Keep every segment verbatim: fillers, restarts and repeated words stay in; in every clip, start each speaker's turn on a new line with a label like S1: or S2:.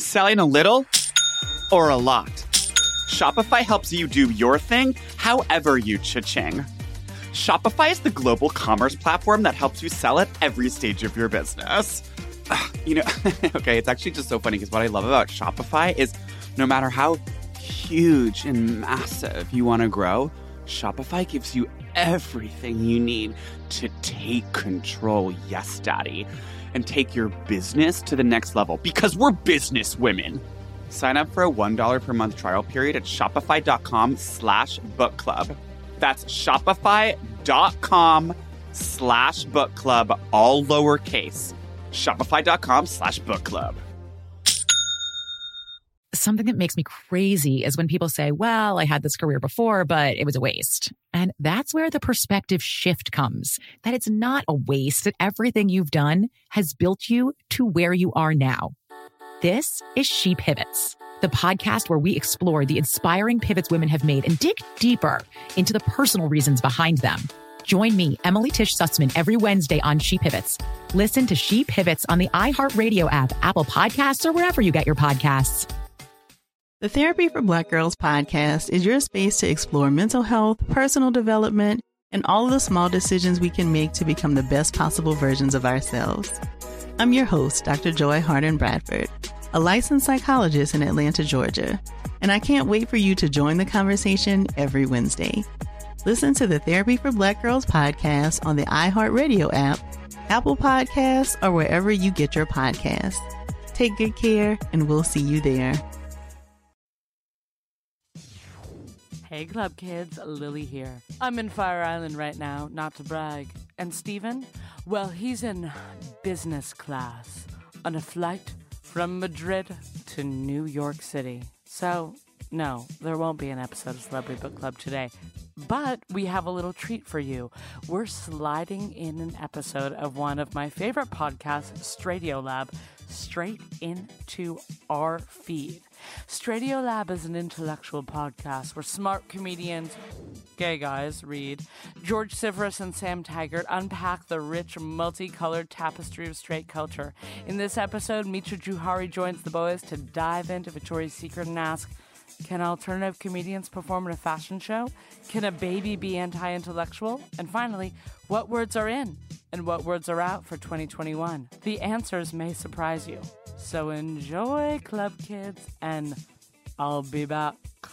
S1: Selling a little or a lot? Shopify helps you do your thing however you cha-ching. Shopify is the global commerce platform that helps you sell at every stage of your business. Ugh, you know, okay, it's actually just so funny because what I love about Shopify is no matter how huge and massive you want to grow, Shopify gives you everything you need to take control, yes, daddy, and take your business to the next level because we're business women. Sign up for a one dollar per month trial period at shopify.com slash book club. That's shopify.com slash book club, all lowercase. Shopify.com slash book club.
S2: Something that makes me crazy is when people say, well, I had this career before, but it was a waste. And that's where the perspective shift comes, that it's not a waste, that everything you've done has built you to where you are now. This is She Pivots, the podcast where we explore the inspiring pivots women have made and dig deeper into the personal reasons behind them. Join me, Emily Tish Sussman, every Wednesday on She Pivots. Listen to She Pivots on the iHeartRadio app, Apple Podcasts, or wherever you get your podcasts.
S3: The Therapy for Black Girls podcast is your space to explore mental health, personal development, and all of the small decisions we can make to become the best possible versions of ourselves. I'm your host, Doctor Joy Harden Bradford, a licensed psychologist in Atlanta, Georgia, and I can't wait for you to join the conversation every Wednesday. Listen to the Therapy for Black Girls podcast on the iHeartRadio app, Apple Podcasts, or wherever you get your podcasts. Take good care, and we'll see you there.
S4: Hey Club Kids, Lily here. I'm in Fire Island right now, not to brag. And Steven? Well, he's in business class on a flight from Madrid to New York City. So, no, there won't be an episode of Celebrity Book Club today. But we have a little treat for you. We're sliding in an episode of one of my favorite podcasts, Stradiolab, straight into our feed. Stradiolab is an intellectual podcast where smart comedians, gay guys, read, George Siveris and Sam Taggart unpack the rich, multicolored tapestry of straight culture. In this episode, Mitra Juhari joins the boys to dive into Victoria's Secret and ask, can alternative comedians perform in a fashion show? Can a baby be anti-intellectual? And finally, what words are in and what words are out for twenty twenty-one? The answers may surprise you. So enjoy, Club Kids, and I'll be back.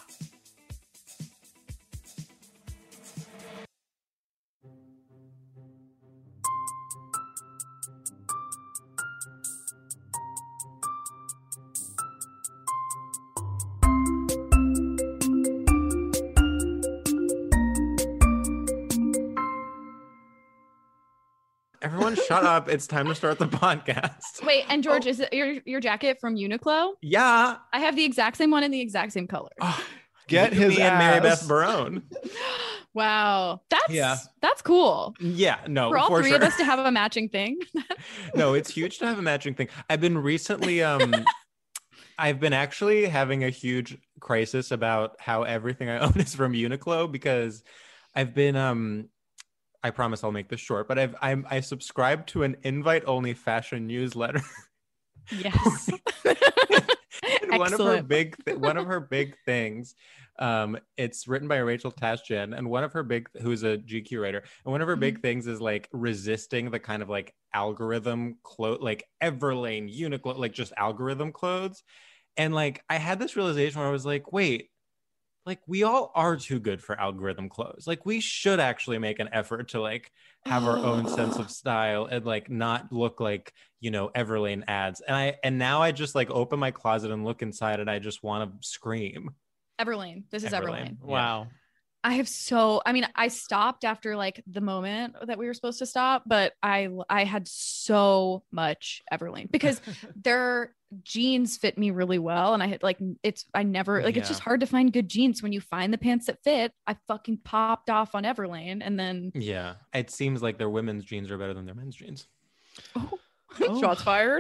S5: Everyone shut up. It's time to start the podcast.
S6: Wait, and George,
S5: oh.
S6: is it your, your jacket from Uniqlo?
S5: Yeah.
S6: I have the exact same one in the exact same color.
S5: Oh,
S7: Get his
S5: me
S7: ass.
S5: and Mary Beth Barone.
S6: Wow. That's
S5: Yeah.
S6: that's cool.
S5: Yeah, no,
S6: For all
S5: for
S6: three
S5: sure.
S6: of us to have a matching thing.
S5: No, it's huge to have a matching thing. I've been recently, um, I've been actually having a huge crisis about how everything I own is from Uniqlo because I've been, um, I promise I'll make this short, but I've I'm I subscribe to an invite-only fashion newsletter.
S6: Yes.
S5: And one of her
S6: Excellent.
S5: big th- one of her big things, um, it's written by Rachel Tasjan, and one of her big who's a G Q writer, and one of her big things is like resisting the kind of like algorithm clothes, like Everlane, Uniqlo, like just algorithm clothes. And like I had this realization where I was like, wait. Like we all are too good for algorithm clothes. Like we should actually make an effort to like have our own sense of style and like not look like, you know, Everlane ads. And I and now I just like open my closet and look inside and I just want to scream.
S6: Everlane. This is Everlane.
S5: Everlane.
S7: Wow.
S6: I have so, I mean, I stopped after like the moment that we were supposed to stop, but I, I had so much Everlane because their jeans fit me really well. And I had like, it's, I never, like, it's
S5: Yeah.
S6: just hard to find good jeans. When you find the pants that fit, I fucking popped off on Everlane. And then,
S5: Yeah. It seems like their women's jeans are better than their men's jeans.
S6: oh,
S7: Oh.
S6: shots fired.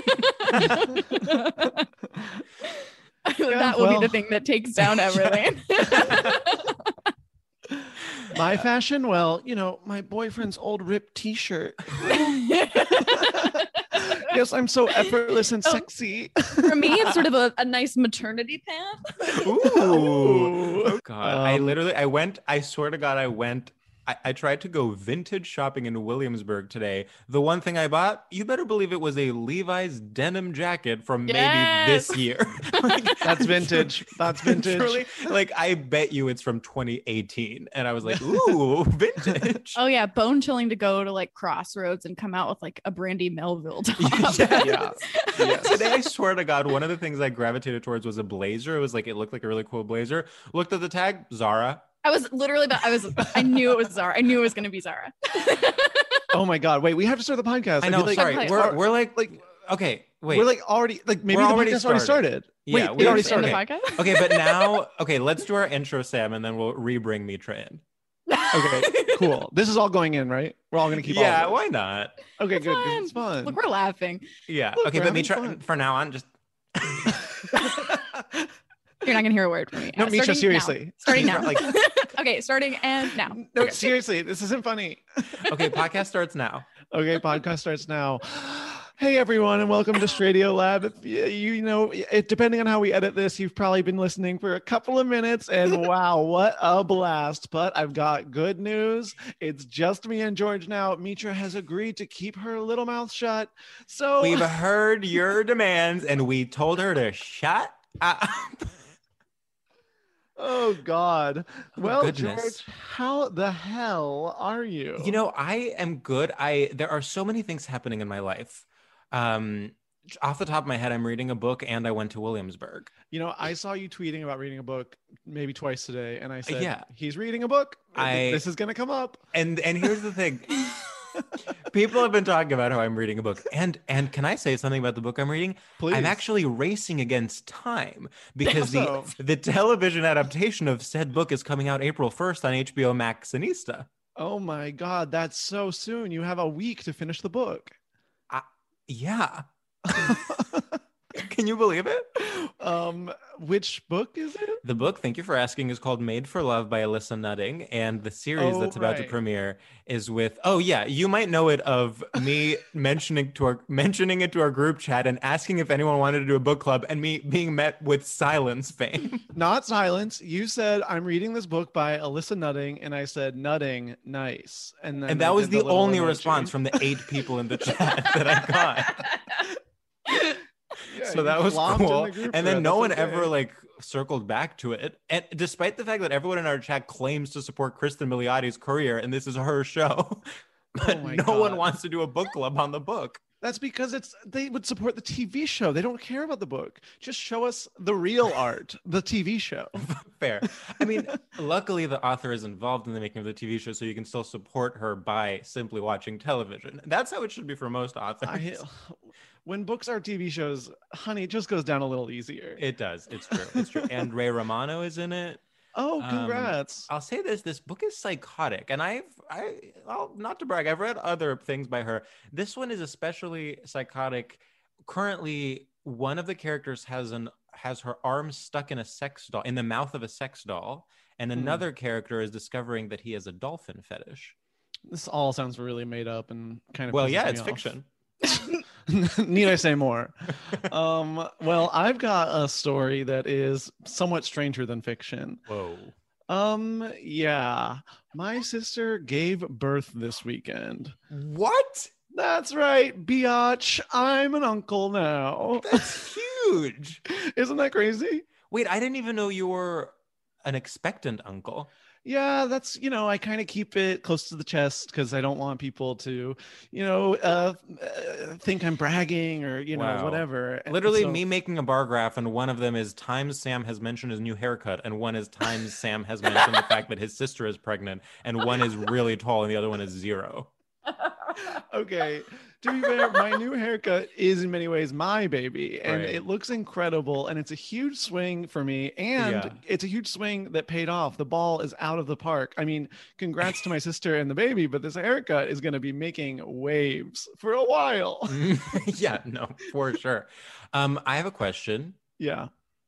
S7: Yeah,
S6: that will
S7: well.
S6: be the thing that takes down Everlane.
S7: My fashion? Well, you know, my boyfriend's old ripped t-shirt. Yes, I'm so effortless and
S6: Oh.
S7: sexy.
S6: For me, it's sort of a, a nice maternity pant.
S5: Ooh. Oh God. I
S7: Um,
S5: literally I went, I swear to God, I went I, I tried to go vintage shopping in Williamsburg today. The one thing I bought, you better believe it was a Levi's denim jacket from maybe
S6: Yes.
S5: this year. Like,
S7: That's vintage. That's vintage.
S5: Truly, like I bet you it's from twenty eighteen. And I was like, ooh, vintage.
S6: Oh yeah, bone chilling to go to like Crossroads and come out with like a Brandy Melville top.
S5: Yeah.
S7: Yeah. Yes.
S5: Today, I swear to God, one of the things I gravitated towards was a blazer. It was like, it looked like a really cool blazer. Looked at the tag, Zara.
S6: I was literally about, I was I knew it was Zara. I knew it was gonna be Zara.
S7: Oh my God. Wait, we have to start the podcast.
S5: I
S7: I
S5: know,
S7: feel like
S5: sorry.
S6: Like-
S5: We're, we're like,
S7: like-
S5: okay, wait.
S7: we're like already like maybe
S5: We're
S7: the
S5: already
S7: podcast already
S5: started.
S7: started.
S5: Yeah,
S7: Wait,
S5: we
S7: it already
S6: In the
S7: started.
S6: podcast?
S5: okay, but now, okay, let's do our intro, Sam, and then we'll re-bring Mitra in.
S7: Okay, cool. This is all going in, right? We're all gonna keep.
S5: Yeah,
S7: all
S5: why
S7: of
S5: not?
S7: this. Okay,
S6: It's
S7: good. 'cause
S6: fun.
S7: It's fun.
S6: Look, we're laughing.
S5: Yeah,
S7: Look,
S5: okay,
S7: we're
S5: but
S7: having
S5: Mitra,
S7: fun.
S5: for now on, just
S6: You're not gonna hear a word from me.
S7: No,
S6: Uh,
S7: Misha,
S6: starting now.
S7: seriously.
S6: Starting now.
S5: Like-
S6: Okay, starting and now.
S7: No,
S6: Okay.
S7: seriously, this isn't funny.
S5: okay, podcast starts now.
S7: Okay, podcast starts now. Hey everyone, and welcome to Stradio Lab. If you, you know, it, depending on how we edit this, you've probably been listening for a couple of minutes, and wow, what a blast! But I've got good news. It's just me and George now. Mitra has agreed to keep her little mouth shut. So
S5: We've heard your demands, and we told her to shut up.
S7: oh God.
S5: Oh,
S7: Well,
S5: goodness.
S7: George, how the hell are you?
S5: You know, I am good. I there are so many things happening in my life. Um, off the top of my head, I'm reading a book, and I went to Williamsburg.
S7: You know, I saw you tweeting about reading a book maybe twice today, and I said,
S5: Yeah.
S7: he's reading a book.
S5: I-
S7: This is gonna come up.
S5: And and here's the thing. People have been talking about how I'm reading a book. And and can I say something about the book I'm reading?
S7: Please.
S5: I'm actually racing against time because the,
S7: So?
S5: the television adaptation of said book is coming out April first on H B O Max Sinista.
S7: Oh my God, that's so soon. You have a week to finish the book.
S5: Yeah. Can you believe it?
S7: um, which book is it?
S5: The book, thank you for asking, is called Made for Love by Alyssa Nutting. And the series
S7: Oh,
S5: that's about to
S7: right.
S5: premiere is with, oh yeah, you might know it of me mentioning to our mentioning it to our group chat and asking if anyone wanted to do a book club and me being met with silence fame.
S7: Not silence. You said I'm reading this book by Alyssa Nutting, and I said Nutting, nice. And then
S5: And
S7: I
S5: that was
S7: did
S5: the
S7: little
S5: only
S7: emoji.
S5: response from the eight people in the chat that I got.
S7: Yeah,
S5: So
S7: you
S5: that was
S7: flopped in
S5: cool.
S7: the group
S5: And then
S7: thread.
S5: no
S7: That's
S5: one
S7: okay.
S5: ever like circled back to it. And despite the fact that everyone in our chat claims to support Kristen Miliotti's career and this is her show, but
S7: Oh my
S5: no one
S7: God.
S5: wants to do a book club on the book.
S7: That's because it's they would support the T V show. They don't care about the book. Just show us the real art, the T V show.
S5: Fair. I mean, luckily the author is involved in the making of the T V show, so you can still support her by simply watching television. That's how it should be for most authors.
S7: I, when books are T V shows, honey, it just goes down a little easier.
S5: It does. It's true. It's true. And Ray Romano is in it.
S7: Oh,
S5: Um,
S7: congrats.
S5: I'll say this: this book is psychotic, and I've, I, well, not to brag, I've read other things by her. This one is especially psychotic. Currently, one of the characters has an has her arm stuck in a sex doll, in the mouth of a sex doll, and
S7: Hmm.
S5: another character is discovering that he has a dolphin fetish.
S7: This all sounds really made up and kind of
S5: Well,
S7: pisses
S5: yeah,
S7: me
S5: it's
S7: off.
S5: fiction.
S7: Need I say more? um, well, I've got a story that is somewhat stranger than fiction.
S5: Whoa.
S7: Um, yeah, my sister gave birth this weekend.
S5: What?
S7: That's right, biatch. I'm an uncle now.
S5: That's huge.
S7: Isn't that crazy?
S5: Wait, I didn't even know you were an expectant uncle.
S7: Yeah, that's, you know, I kind of keep it close to the chest because I don't want people to, you know, uh, uh, think I'm bragging or, you know,
S5: Wow.
S7: whatever. And
S5: Literally
S7: so-
S5: me making a bar graph, and one of them is times Sam has mentioned his new haircut, and one is times Sam has mentioned the fact that his sister is pregnant, and one is really tall and the other one is zero.
S7: Okay, to be fair, my new haircut is in many ways my baby, and
S5: Right.
S7: it looks incredible, and it's a huge swing for me, and
S5: Yeah.
S7: it's a huge swing that paid off. The ball is out of the park. I mean, congrats to my sister and the baby, but this haircut is going to be making waves for a while.
S5: Yeah, no, for sure. Um, I have a question.
S7: Yeah.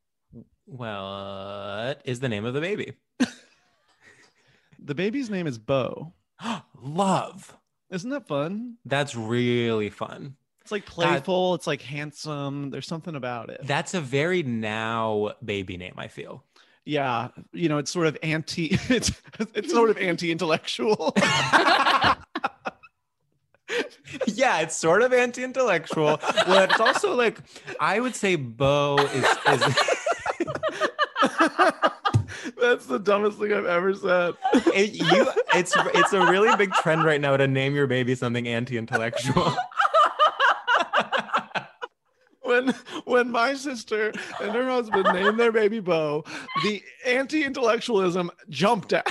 S5: What is the name of the baby?
S7: The baby's name is Bo.
S5: Love.
S7: Isn't that fun?
S5: That's really fun.
S7: It's like playful. It's like handsome. There's something about it.
S5: That's a very now baby name, I feel.
S7: Yeah. You know, it's sort of anti, it's, it's sort of anti-intellectual.
S5: Yeah, it's sort of anti-intellectual. Well, it's also like, I would say Bo is... is
S7: That's the dumbest thing I've ever said.
S5: It, you, it's it's a really big trend right now to name your baby something anti-intellectual.
S7: When when my sister and her husband named their baby Bo, the anti-intellectualism jumped out.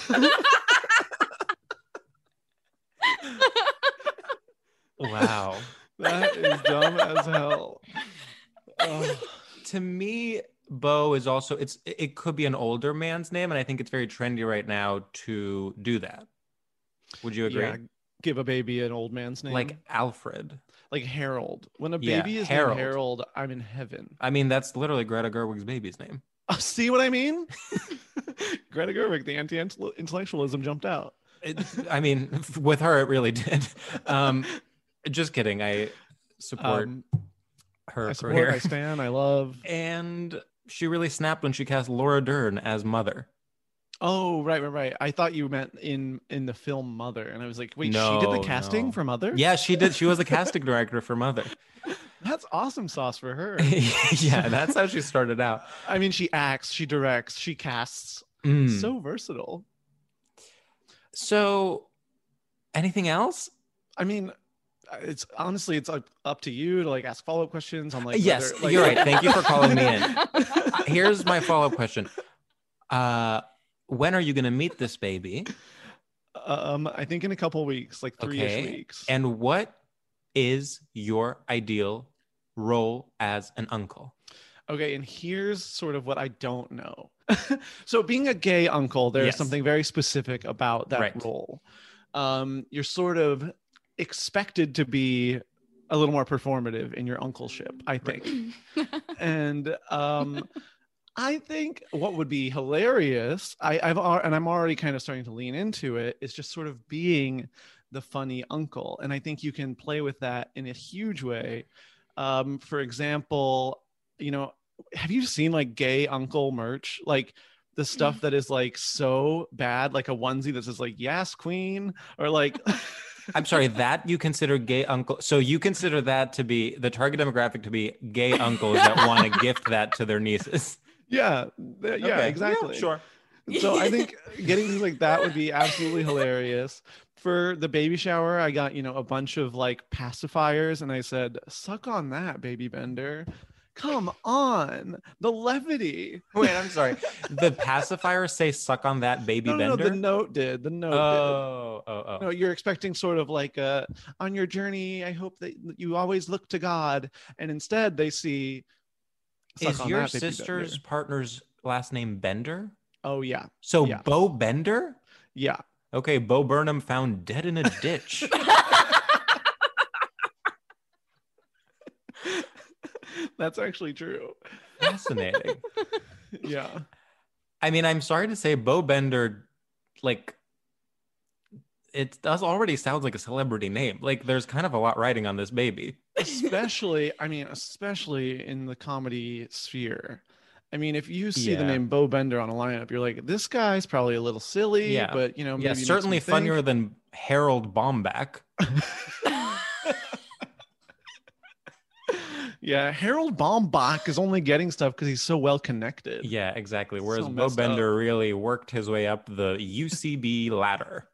S5: Wow.
S7: That is dumb as hell. Oh.
S5: To me, Bo is also, it's it could be an older man's name, and I think it's very trendy right now to do that. Would you agree?
S7: Yeah, give a baby an old man's name.
S5: Like Alfred.
S7: Like Harold. When a
S5: Yeah,
S7: baby is
S5: Harold.
S7: named Harold, I'm in heaven.
S5: I mean, that's literally Greta Gerwig's baby's name.
S7: Oh, see what I mean? Greta Gerwig, the anti-intellectualism jumped out.
S5: It, I mean, with her, it really did. Um, just kidding. I support
S7: Um,
S5: her
S7: I support,
S5: career.
S7: I stand, I love.
S5: And she really snapped when she cast Laura Dern as Mother.
S7: Oh, right, right, right. I thought you meant in in the film Mother, and I was like, wait,
S5: No,
S7: she did the casting
S5: no.
S7: for Mother?
S5: Yeah, she did. She was the casting director for Mother.
S7: That's awesome sauce for her.
S5: Yeah, that's how she started out.
S7: I mean, she acts, she directs, she casts.
S5: Mm.
S7: So versatile.
S5: So, anything else?
S7: I mean, it's honestly, it's up, up to you to like ask follow-up questions on like.
S5: Yes,
S7: whether, like...
S5: you're right. Thank you for calling me in. Here's my follow-up question. Uh, when are you going to meet this baby?
S7: Um, I think in a couple weeks, like three-ish
S5: Okay.
S7: weeks.
S5: And what is your ideal role as an uncle?
S7: Okay, and here's sort of what I don't know. So being a gay uncle, there's
S5: Yes.
S7: something very specific about that
S5: Right.
S7: role. Um, you're sort of expected to be a little more performative in your uncleship, I think. And um, I think what would be hilarious, I, I've al- and I'm already kind of starting to lean into it, is just sort of being the funny uncle. And I think you can play with that in a huge way. Um, for example, you know, have you seen like gay uncle merch? Like the stuff that is like so bad, like a onesie that says like, yes, queen, or like...
S5: I'm sorry, that you consider gay uncle. So you consider that to be the target demographic to be gay uncles that want to gift that to their nieces.
S7: Yeah, th- yeah,
S5: Okay.
S7: exactly.
S5: Yeah, sure.
S7: So I think getting things like that would be absolutely hilarious. For the baby shower, I got, you know, a bunch of like pacifiers and I said, suck on that, baby Bender. Come on, the levity.
S5: Wait, I'm sorry. The pacifiers say suck on that baby
S7: No, no, no,
S5: Bender?
S7: the note did. The note
S5: oh, oh, oh.
S7: did. No, you're expecting sort of like uh on your journey, I hope that you always look to God. And instead they see, suck
S5: Is
S7: on
S5: your
S7: that, baby
S5: sister's
S7: Bender.
S5: partner's last name Bender?
S7: Oh, yeah.
S5: So
S7: Yeah.
S5: Bo Bender?
S7: Yeah.
S5: Okay, Bo Burnham found dead in a ditch.
S7: That's actually true.
S5: Fascinating.
S7: Yeah.
S5: I mean, I'm sorry to say, Bo Bender, like, it does already sounds like a celebrity name. Like, there's kind of a lot riding on this baby.
S7: Especially, I mean, especially in the comedy sphere. I mean, if you see the
S5: Yeah.
S7: name Bo Bender on a lineup, you're like, this guy's probably a little silly,
S5: Yeah.
S7: but you know, maybe
S5: Yeah,
S7: makes me
S5: certainly
S7: think.
S5: funnier than Harold Bomback.
S7: Yeah, Harold Baumbach is only getting stuff because he's so well connected.
S5: Yeah, exactly. Whereas
S7: So
S5: Bo
S7: messed
S5: Bender really worked his way up the U C B ladder.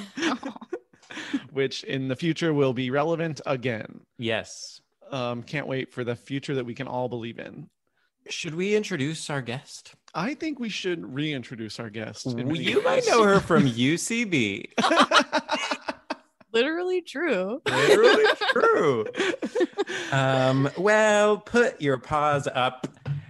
S7: Which in the future will be relevant again.
S5: Yes.
S7: Um, can't wait for the future that we can all believe in.
S5: Should we introduce our guest?
S7: I think we should reintroduce our guest. in many
S5: You might
S7: ways.
S5: know her from U C B.
S6: Literally true.
S5: Literally true. Um, well, put your paws up.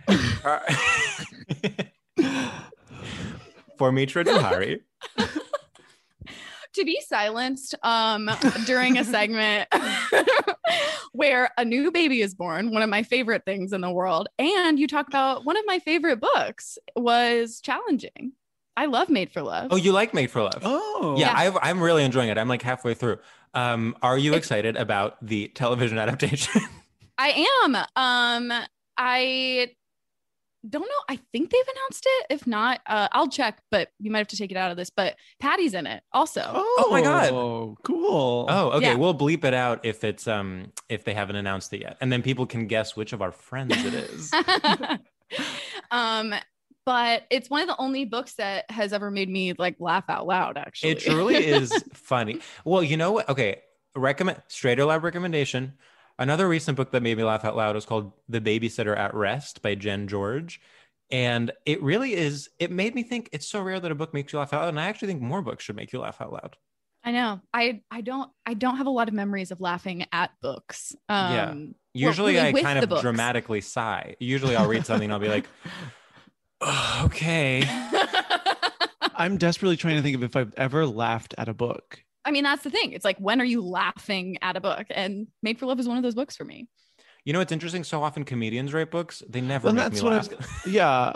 S5: For Mitra Johari.
S6: To be silenced um, during a segment where a new baby is born, one of my favorite things in the world, and you talk about one of my favorite books was challenging. I love Made for Love.
S5: Oh, you like Made for Love?
S7: Oh,
S5: Yeah,
S6: Yeah.
S5: I've, I'm really enjoying it. I'm like halfway through. Um, are you
S6: It's-
S5: excited about the television adaptation?
S6: I am. Um, I don't know. I think they've announced it. If not, uh, I'll check, but you might have to take it out of this. But Patty's in it also.
S7: Oh,
S5: my God.
S7: Oh, cool.
S5: Oh, okay.
S6: Yeah.
S5: We'll bleep it out if it's um if they haven't announced it yet, and then people can guess which of our friends it is.
S6: um, but it's one of the only books that has ever made me like laugh out loud. Actually,
S5: It truly is funny. Well, you know what? Okay, recommend Straighter Lab recommendation. Another recent book that made me laugh out loud is called The Babysitter at Rest by Jen George. And it really is, it made me think it's so rare that a book makes you laugh out loud. And I actually think more books should make you laugh out loud.
S6: I know. I I don't I don't have a lot of memories of laughing at books. Um,
S5: Yeah.
S6: well,
S5: Usually
S6: really
S5: I
S6: with
S5: kind
S6: the
S5: of
S6: books.
S5: dramatically sigh. Usually I'll read something and I'll be like, oh, okay.
S7: I'm desperately trying to think of if I've ever laughed at a book.
S6: I mean, that's the thing. It's like, when are you laughing at a book? And Made for Love is one of those books for me.
S5: You know, it's interesting. So often comedians write books. They never
S7: Well,
S5: make
S7: that's
S5: me
S7: what I
S5: laugh.
S7: was, yeah.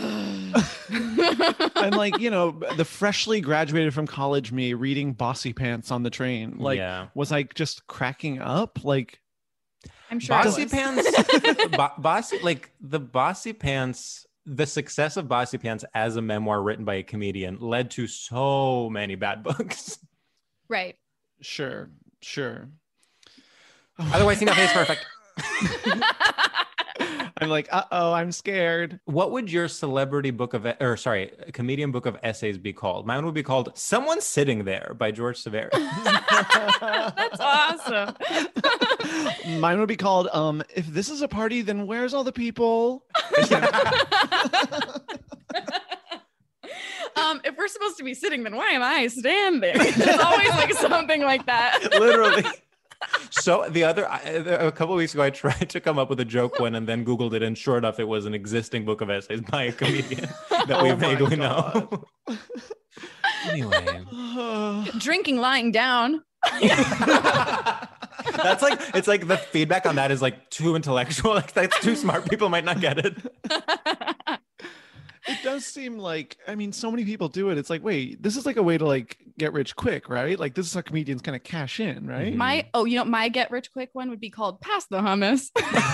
S7: And like, you know, the freshly graduated from college me reading Bossy Pants on the train, like,
S5: Yeah.
S7: was I just cracking up? Like,
S6: I'm sure I
S5: Bossy
S6: was.
S5: Pants, bo- Bossy, like the Bossy Pants, the success of Bossy Pants as a memoir written by a comedian led to so many bad books.
S6: Right.
S7: sure, sure.
S5: Otherwise, see my face perfect.
S7: I'm like, uh-oh, I'm scared.
S5: What would your celebrity book of, or sorry, comedian book of essays be called? Mine would be called "Someone Sitting There" by George Severus.
S6: That's awesome.
S7: Mine would be called, um, if this is a party, then where's all the people?
S6: um, if we're supposed to be sitting, then why am I standing? It's always like something like that.
S5: Literally. So the other, I- a couple of weeks ago, I tried to come up with a joke one and then Googled it. And sure enough, it was an existing book of essays by a comedian that we
S7: Oh my
S5: vaguely
S7: God.
S5: know. Anyway.
S6: Drinking lying down.
S5: That's like, it's like the feedback on that is like too intellectual. Like that's too smart. People might not get it.
S7: It does seem like, I mean, so many people do it. It's like, wait, this is like a way to like get rich quick, right? Like this is how comedians kind of cash in, right?
S5: Mhm.
S6: My oh, you know, my get rich quick one would be called Pass the Hummus.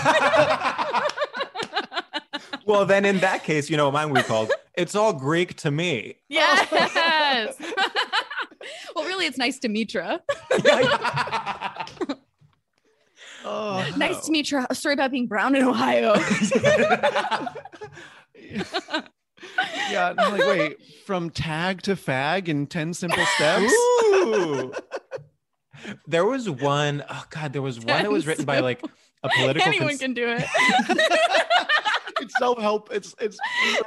S5: Well, then in that case, you know what mine would be called? It's all Greek to me.
S6: Yes. Well, really, it's nice to meet you.
S7: Oh,
S6: Nice to meet you. A story about being brown in Ohio.
S7: yeah. And I'm like, wait, from tag to fag in ten simple steps?
S5: Ooh. There was one, oh God, there was one that was written by like a political
S6: Anyone
S5: cons-
S6: can do it.
S7: It's self-help. It's it's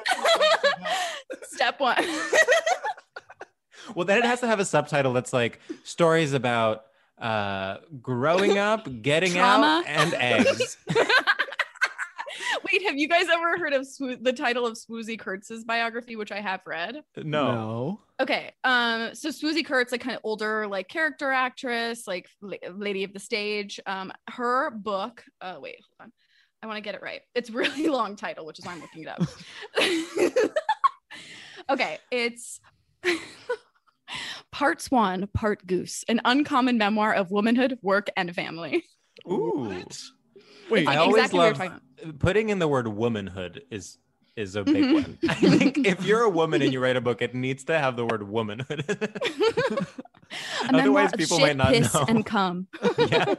S6: Step one.
S5: Well, then it has to have a subtitle that's like stories about uh, growing up, getting
S6: Trauma.
S5: out, and eggs.
S6: Wait, have you guys ever heard of Swoo- the title of Swoozie Kurtz's biography, which I have read?
S5: No.
S6: Okay, um, so Swoozie Kurtz, like kind of older, like character actress, like la- lady of the stage. Um, her book. Uh, wait, hold on. I want to get it right. It's a really long title, which is why I'm looking it up. Okay, it's Part Swan, Part Goose, an uncommon memoir of womanhood, work, and family.
S5: Ooh.
S7: Wait,
S5: I
S6: Like
S5: always
S6: exactly what
S5: love
S6: you're talking
S5: putting in the word womanhood is is a big
S6: Mhm.
S5: one. I think if you're a woman and you write a book, it needs to have the word womanhood.
S6: A memoir
S5: Otherwise,
S6: of
S5: people
S6: shit,
S5: might not
S6: piss,
S5: know.
S6: and cum.
S5: Yeah.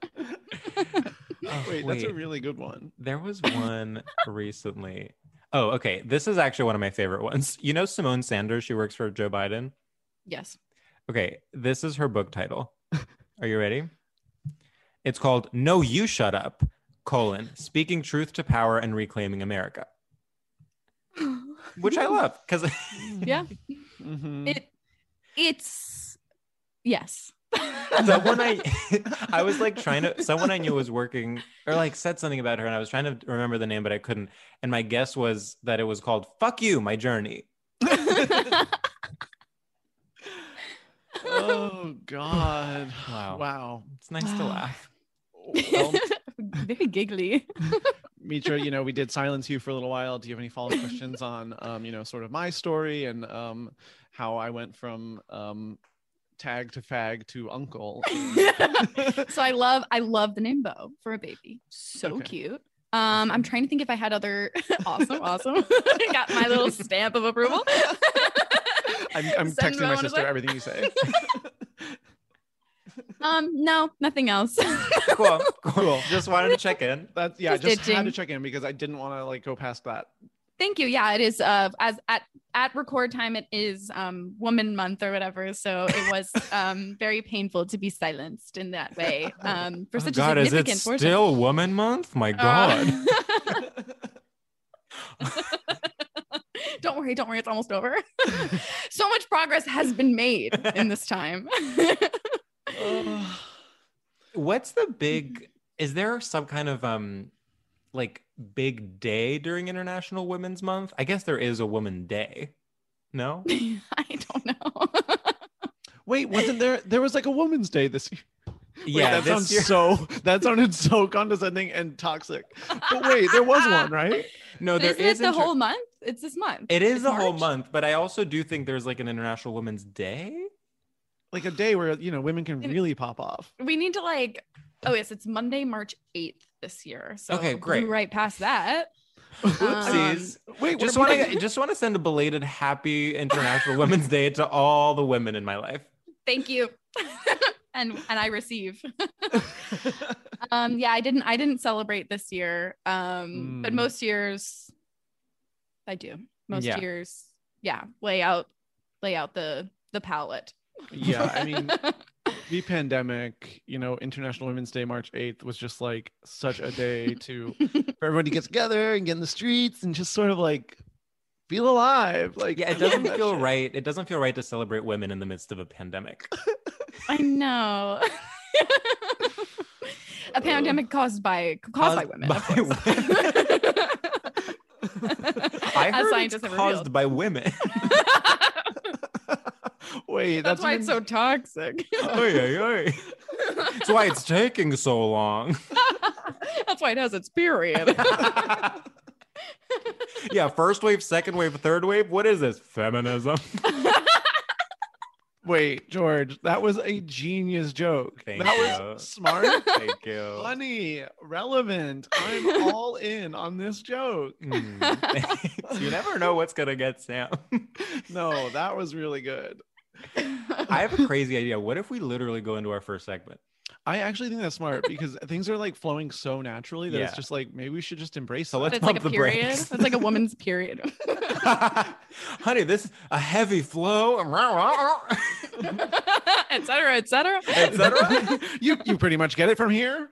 S7: Wait,
S5: Oh,
S7: that's a
S5: wait.
S7: really good one.
S5: There was one recently. Oh, okay. This is actually one of my favorite ones. You know Simone Sanders? She works for Joe Biden.
S6: Yes.
S5: Okay, this is her book title. Are you ready? It's called No, You Shut Up, colon, Speaking Truth to Power and Reclaiming America. Which I love because
S6: Yeah.
S7: Mhm.
S6: It. It's. Yes.
S5: someone I I was like trying to someone I knew was working or like said something about her and I was trying to remember the name but I couldn't and my guess was that it was called Fuck You, My Journey.
S7: Oh God!
S5: Wow.
S7: Wow.
S5: It's nice to laugh.
S7: Well,
S6: Very giggly.
S7: Mitra, you know, we did silence you for a little while. Do you have any follow-up questions on, um, you know, sort of my story and um, how I went from um, tag to fag to uncle.
S6: So I love I love the name Bo for a baby. So
S7: Okay.
S6: cute. Um, I'm trying to think if I had other awesome, awesome. Got my little stamp of approval.
S7: I'm, I'm
S6: Send
S7: texting
S6: Bo
S7: my
S6: on his
S7: sister
S6: way.
S7: everything you say.
S6: Um, no, nothing else.
S5: Cool, cool. Just wanted to check in.
S7: That's yeah. I
S6: Just
S7: just had to
S6: itching.
S7: check in because I didn't want to like go past that.
S6: Thank you. Yeah, it is. Uh, as at at record time, it is um Woman Month or whatever. So it was um very painful to be silenced in that way. Um, for
S5: Oh,
S6: such
S5: God,
S6: a
S5: is it
S6: significant portion.
S5: still Woman Month? My God.
S6: Uh, don't worry, don't worry. It's almost over. So much progress has been made in this time.
S5: What's the big, is there some kind of um like big day during International Women's Month? I guess there is a Woman Day. No?
S6: I don't know.
S7: Wait, wasn't there? There was like a Woman's Day this year. Wait,
S5: Yeah,
S7: that
S5: this
S7: sounds
S5: year-
S7: so. That sounded so condescending and toxic. But wait, there was one, right?
S5: No, there
S6: Isn't
S5: is
S6: it the
S5: inter-
S6: whole month? It's this month.
S5: It is
S6: It's
S5: the whole
S6: March?
S5: month, but I also do think there's like an International Women's Day.
S7: Like a day where you know women can really pop off.
S6: We need to like. Oh yes, it's Monday, March eighth this year. So
S5: Okay,
S6: blew
S5: great.
S6: right past that.
S5: Oopsies.
S7: Wait,
S5: just
S7: what
S5: want
S7: about-
S5: to just want to send a belated happy International Women's Day to all the women in my life.
S6: Thank you. and and I receive. um yeah, I didn't I didn't celebrate this year. Um but
S7: Mm.
S6: most years I do. Most
S5: Yeah.
S6: years, yeah, lay out lay out the the palette.
S7: Yeah, I mean, pre-pandemic, you know, International Women's Day, March eighth, was just like such a day to for everybody to get together and get in the streets and just sort of like feel alive. Like,
S5: Yeah, it
S7: I
S5: doesn't
S7: love that
S5: feel
S7: shit.
S5: right. It doesn't feel right to celebrate women in the midst of a pandemic.
S6: I know. A pandemic caused by caused, by women. Of
S5: by
S6: course.
S5: I
S6: As
S5: heard
S6: scientists
S5: it's
S6: have
S5: caused
S6: revealed.
S5: by women.
S7: Wait,
S6: That's
S7: that's,
S6: why
S7: even-
S6: it's so toxic.
S5: Oy, oy, oy. That's why it's taking so long.
S6: That's why it has its period.
S5: Yeah, first wave, second wave, third wave. What is this? Feminism.
S7: Wait, George, that was a genius joke.
S5: Thank
S7: that
S5: you.
S7: was smart,
S5: Thank you.
S7: funny, relevant. I'm all in on this joke.
S5: Mm, thanks. You never know what's gonna get Sam.
S7: No, that was really good.
S5: I have a crazy idea. What if we literally go into our first segment?
S7: I actually think that's smart because things are like flowing so naturally that
S5: Yeah.
S7: it's just like maybe we should just embrace.
S5: So
S7: that.
S5: let's
S6: It's like a
S5: pump the
S6: period.
S5: brakes.
S6: It's like a woman's period.
S5: Honey, this is a heavy flow.
S6: Et cetera, et cetera.
S5: Et cetera.
S7: you you pretty much get it from here.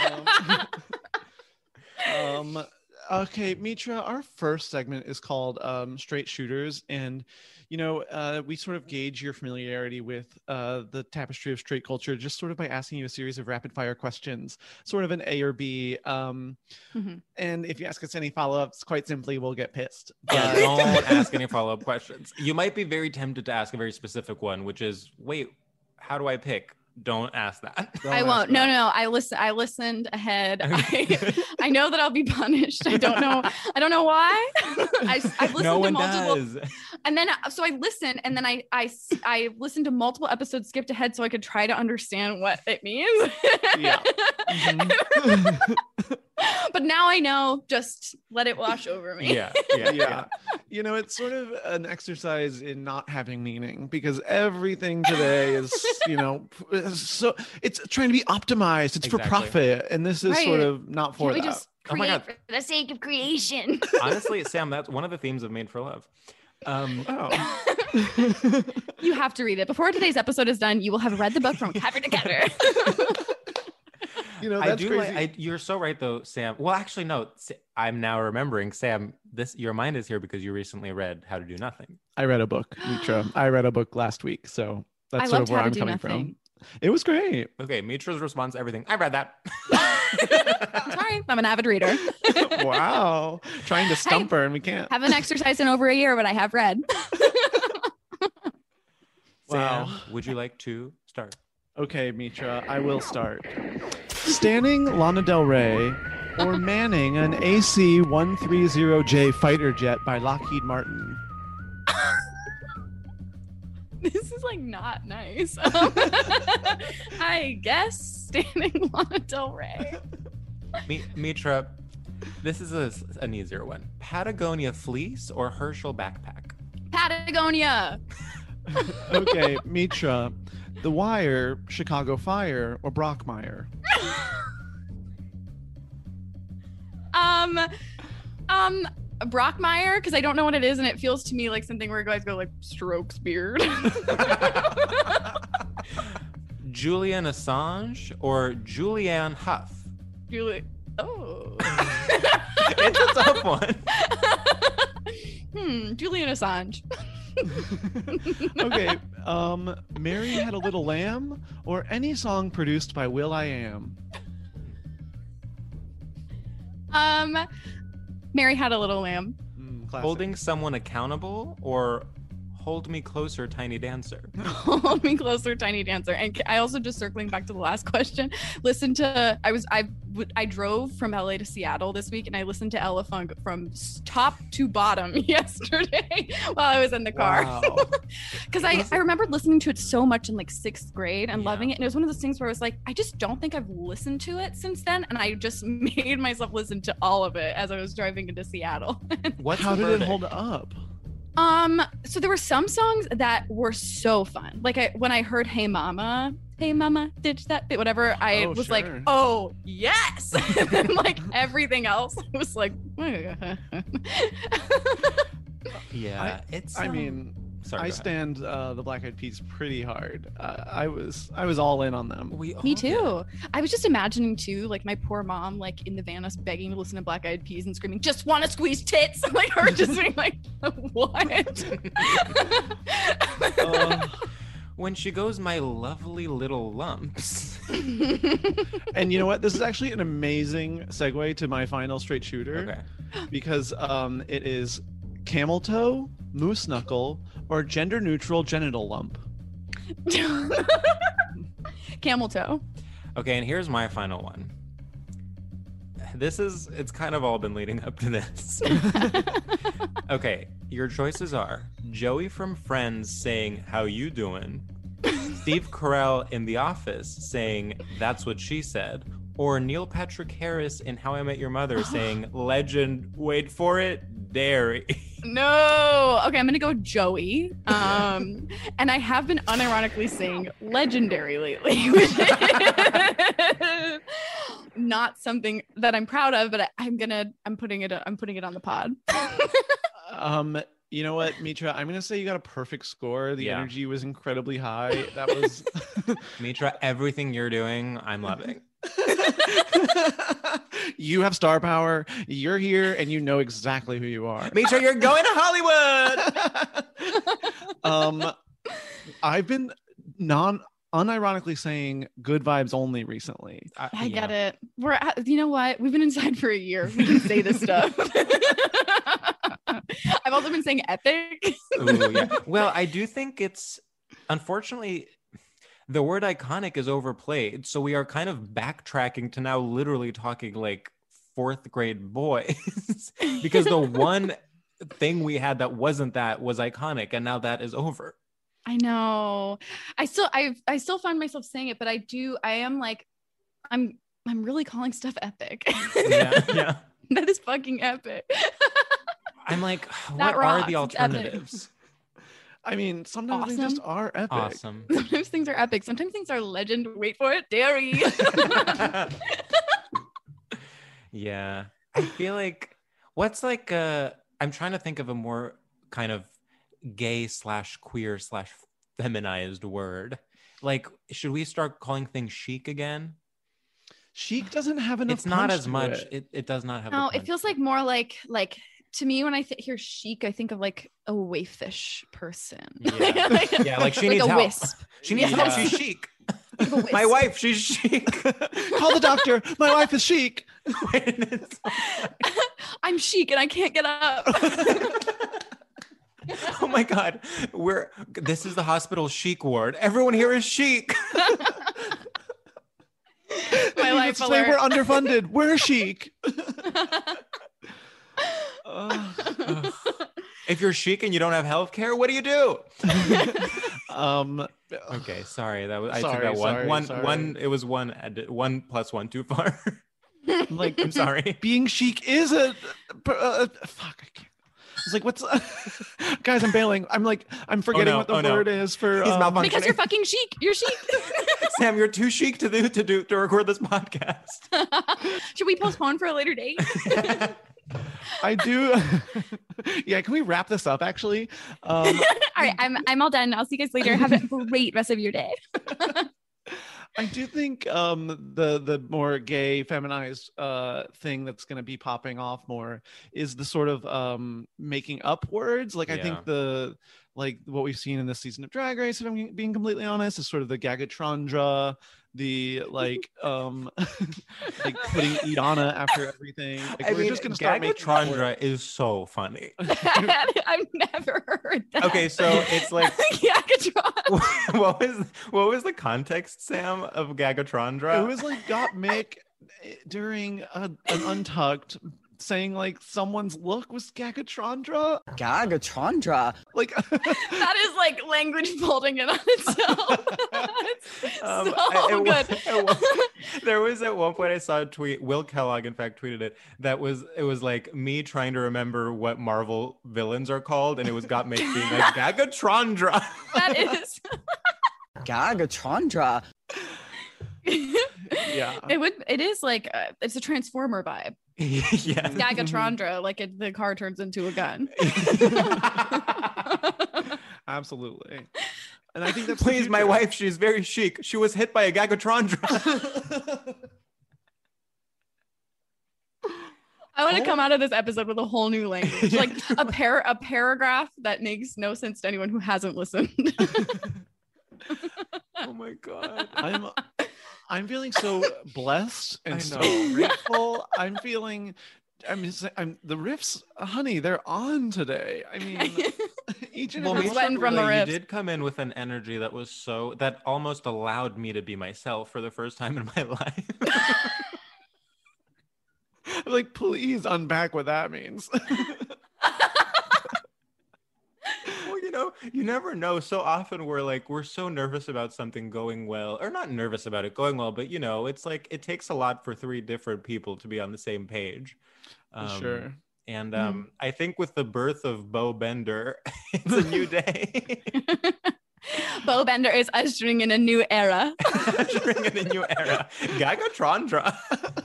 S7: Um, um, okay, Mitra, our first segment is called um, Straight Shooters, and you know uh, we sort of gauge your familiarity with uh, the tapestry of straight culture just sort of by asking you a series of rapid fire questions, sort of an A or B. Um,
S6: Mhm.
S7: And if you ask us any follow-ups, quite simply, we'll get pissed.
S5: Yeah,
S7: But-
S5: don't ask any follow-up questions. You might be very tempted to ask a very specific one, which is, wait, how do I pick? Don't ask that.
S7: Don't
S6: I
S7: ask
S6: won't. No,
S7: that.
S6: no. I listen. I listened ahead. I, I know that I'll be punished. I don't know. I don't know why. I, I've listened
S5: No
S6: to
S5: one
S6: multiple,
S5: does.
S6: and then uh, so I listened, and then I, I, s- I listened to multiple episodes, skipped ahead, so I could try to understand what it means.
S7: Yeah. Mhm.
S6: But now I know. Just let it wash over me.
S5: Yeah, yeah,
S7: Yeah. You know, it's sort of an exercise in not having meaning because everything today is, you know, p- so it's trying to be optimized. It's for
S5: Exactly.
S7: profit. And this is sort
S6: Right.
S7: of not for
S6: Can't we
S7: that.
S6: just
S5: Oh my
S6: create
S5: God.
S6: for the sake of creation?
S5: Honestly, Sam, that's one of the themes of Made for Love. Um,
S7: Oh.
S6: You have to read it before today's episode is done. You will have read the book from cover to cover.
S7: You know,
S5: I
S7: that's
S5: do
S7: crazy.
S5: like. I, you're so right, though, Sam. Well, actually, no. Sa- I'm now remembering, Sam. This your mind is here because you recently read How to Do Nothing.
S7: I read a book, Mitra. I read a book last week. So that's
S6: I
S7: sort
S6: loved
S7: of where
S6: How to
S7: I'm
S6: Do
S7: coming
S6: Nothing.
S7: from. It was great.
S5: Okay, Mitra's response to everything. I read that.
S6: I'm sorry, I'm an avid reader.
S7: Wow. Trying to stump her and we can't.
S6: Haven't exercised in over a year, but I have read.
S7: Wow.
S5: Sam, would you like to start?
S7: Okay, Mitra, I will start. Standing Lana Del Rey or manning an A C one thirty J fighter jet by Lockheed Martin?
S6: This is like not nice. Um, I guess standing Lana Del Rey.
S5: Mi- Mitra, this is a, an easier one. Patagonia fleece or Herschel backpack?
S6: Patagonia.
S7: Okay, Mitra, The Wire, Chicago Fire, or Brockmire?
S6: um, um, Brockmire, because I don't know what it is, and it feels to me like something where guys go like Strokes beard.
S5: Julian Assange or Julianne Hough?
S6: Julie. Oh.
S5: It's a tough one.
S6: hmm, Julian Assange.
S7: Okay, um, Mary Had a Little Lamb, or any song produced by Will I Am?
S6: Um, Mary Had a Little Lamb.
S7: Mm, classic.
S5: Holding someone accountable or Hold Me Closer, Tiny Dancer?
S6: Hold Me Closer, Tiny Dancer. And I also, just circling back to the last question, listen to, I was, I, I drove from L A to Seattle this week, and I listened to Ella Funk from top to bottom yesterday while I was in the car.
S7: Wow.
S6: Because I, I remembered listening to it so much in like sixth grade and
S5: Yeah.
S6: loving it. And it was one of those things where I was like, I just don't think I've listened to it since then. And I just made myself listen to all of it as I was driving into Seattle.
S5: What's
S7: How
S5: the
S7: did it
S5: verdict?
S7: hold up?
S6: Um, so there were some songs that were so fun. Like I, when I heard "Hey Mama," "Hey Mama," ditch that bit, whatever. I
S7: Oh,
S6: was like,
S7: sure.
S6: "Oh yes!" And then like everything else was like,
S5: Yeah, it's.
S7: I
S5: um,
S7: mean,
S5: sorry.
S7: I
S5: go ahead.
S7: stand uh, the Black Eyed Peas pretty hard. Uh, I was, I was all in on them.
S5: We all
S6: Me
S5: did.
S6: too. I was just imagining too, like my poor mom, like in the van, us begging to listen to Black Eyed Peas and screaming, "Just want to squeeze tits!" Like her just being like, "What?"
S7: Uh,
S5: When she goes, my lovely little lumps.
S7: and you know what? This is actually an amazing segue to my final straight shooter,
S5: Okay.
S7: because um, it is camel toe, moose knuckle, or gender neutral genital lump.
S6: Camel toe.
S5: Okay, and here's my final one. This is, it's kind of all been leading up to this. Okay, your choices are Joey from Friends saying, "How you doing?" Steve Carell in The Office saying, "That's what she said," or Neil Patrick Harris in How I Met Your Mother saying, "Legend, wait for it, dairy."
S6: No. Okay, I'm gonna go Joey. Um, and I have been unironically saying legendary lately, which is not something that I'm proud of, but I, I'm gonna, I'm putting it, I'm putting it on the pod.
S7: Um, you know what, Mitra? I'm gonna say you got a perfect score. The
S5: Yeah.
S7: energy was incredibly high. That was.
S5: Mitra, everything you're doing, I'm loving.
S7: You have star power. You're here, and you know exactly who you are.
S5: Mitra, you're going to Hollywood.
S7: um, I've been non unironically saying good vibes only recently.
S6: I get it. We're, at, you know what? We've been inside for a year. We can say this stuff. I've also been saying epic.
S5: Ooh, yeah. Well, I do think it's, unfortunately, the word iconic is overplayed. So we are kind of backtracking to now literally talking like fourth grade boys because the one thing we had that wasn't that was iconic, and now that is over.
S6: I know. I still, I, I still find myself saying it, but I do. I am like, I'm, I'm really calling stuff epic.
S5: Yeah, yeah.
S6: That is fucking epic.
S5: I'm like,
S6: That
S5: what are
S6: rocks.
S5: the
S6: It's epic.
S5: alternatives?
S7: I mean, sometimes they just
S6: Awesome.
S7: are epic.
S5: Awesome.
S6: Sometimes things are epic. Sometimes things are legend. Wait for it, dairy.
S5: Yeah. I feel like, what's like, uh, I'm trying to think of a more kind of gay slash queer slash feminized word. Like, should we start calling things chic again?
S7: Chic doesn't have enough.
S5: It's not
S7: punch
S5: as
S7: to
S5: much.
S7: it.
S5: It, it does not have.
S6: No,
S5: the
S6: it
S5: punch.
S6: feels like more like like to me when I th- hear chic, I think of like a waifish person.
S5: Yeah. Yeah, like she
S6: like
S5: needs
S6: a
S5: help.
S6: wisp.
S5: She needs
S7: Yeah.
S5: help. She's chic.
S6: Like a wisp.
S5: My wife, she's chic.
S7: Call the doctor. My wife is chic.
S6: I'm chic and I can't get up.
S5: Oh my God, we're this is the hospital chic ward. Everyone here is chic.
S6: My life
S7: Say we're
S6: alert.
S7: underfunded. We're chic. Uh,
S5: If you're chic and you don't have health care, what do you do?
S7: Um,
S5: Okay, sorry. That was I took
S7: Sorry,
S5: that one
S7: sorry,
S5: one
S7: sorry.
S5: one. It was one ed- one plus one too far.
S7: like
S5: I'm sorry.
S7: being chic is a, uh, fuck. I can't. It's like what's guys? I'm bailing. I'm like I'm forgetting
S5: no,
S7: what the
S5: oh no.
S7: word is for.
S5: He's
S7: um,
S5: malfunctioning.
S6: Because you're fucking chic. You're chic.
S5: Sam, you're too chic to do to do to record this podcast.
S6: Should we postpone for a later date?
S7: I do. Yeah, can we wrap this up? Actually, um,
S6: All right, I'm I'm all done. I'll see you guys later. Have a great rest of your day.
S7: I do think um, the the more gay, feminized uh, thing that's going to be popping off more is the sort of um, making up words. Like I
S5: Yeah.
S7: think the like what we've seen in this season of Drag Race, if I'm being completely honest, is sort of the Gagatrondra, the like um like putting Idana after everything. Like,
S5: I
S7: we're
S5: mean,
S7: just gonna start making up words.
S5: Gagatrondra is so funny.
S6: I've never heard that.
S5: Okay, so it's like
S6: Gagatron.
S5: what was what was the context, Sam, of Gagatrondra?
S7: It was like got Mick during a, an Untucked saying like someone's look was Gagatrondra.
S8: Gagatrondra.
S7: Like
S6: That is like language folding it on itself. It's
S5: Um,
S6: so
S5: I- at one-
S6: good.
S5: at one- there was at one point I saw a tweet. Will Kellogg, in fact, tweeted it. That was it was like me trying to remember what Marvel villains are called, and it was got me being like Gagatrondra.
S6: That is.
S8: Gagatrondra.
S7: yeah.
S6: It would. It is like uh, it's a Transformer vibe.
S5: Yeah.
S6: Gagatrondra, like it, the car turns into a gun.
S7: Absolutely. And I think that's the
S5: Please, my
S7: future.
S5: wife. She's very chic. She was hit by a Gagatrondra.
S6: I want to come out of this episode with a whole new language, like a par a paragraph that makes no sense to anyone who hasn't listened.
S5: Oh my god.
S7: I'm I'm feeling so blessed and
S5: I
S7: so
S5: know.
S7: grateful. I'm feeling I'm just I'm the riffs, honey, they're on today. I mean each and
S5: Well,
S7: every
S6: we- sweating from the
S5: you
S6: riffs.
S5: did come in with an energy that was so that almost allowed me to be myself for the first time in my life.
S7: I'm like, please unpack what that means.
S5: Well, you know, you never know. So often we're like, we're so nervous about something going well, or not nervous about it going well, but you know, it's like it takes a lot for three different people to be on the same page. Um,
S7: Sure.
S5: And um, I think with the birth of Bo Bender, it's a new day.
S6: Bo Bender is ushering in a new era.
S5: Ushering in a new era. Gagatrondra.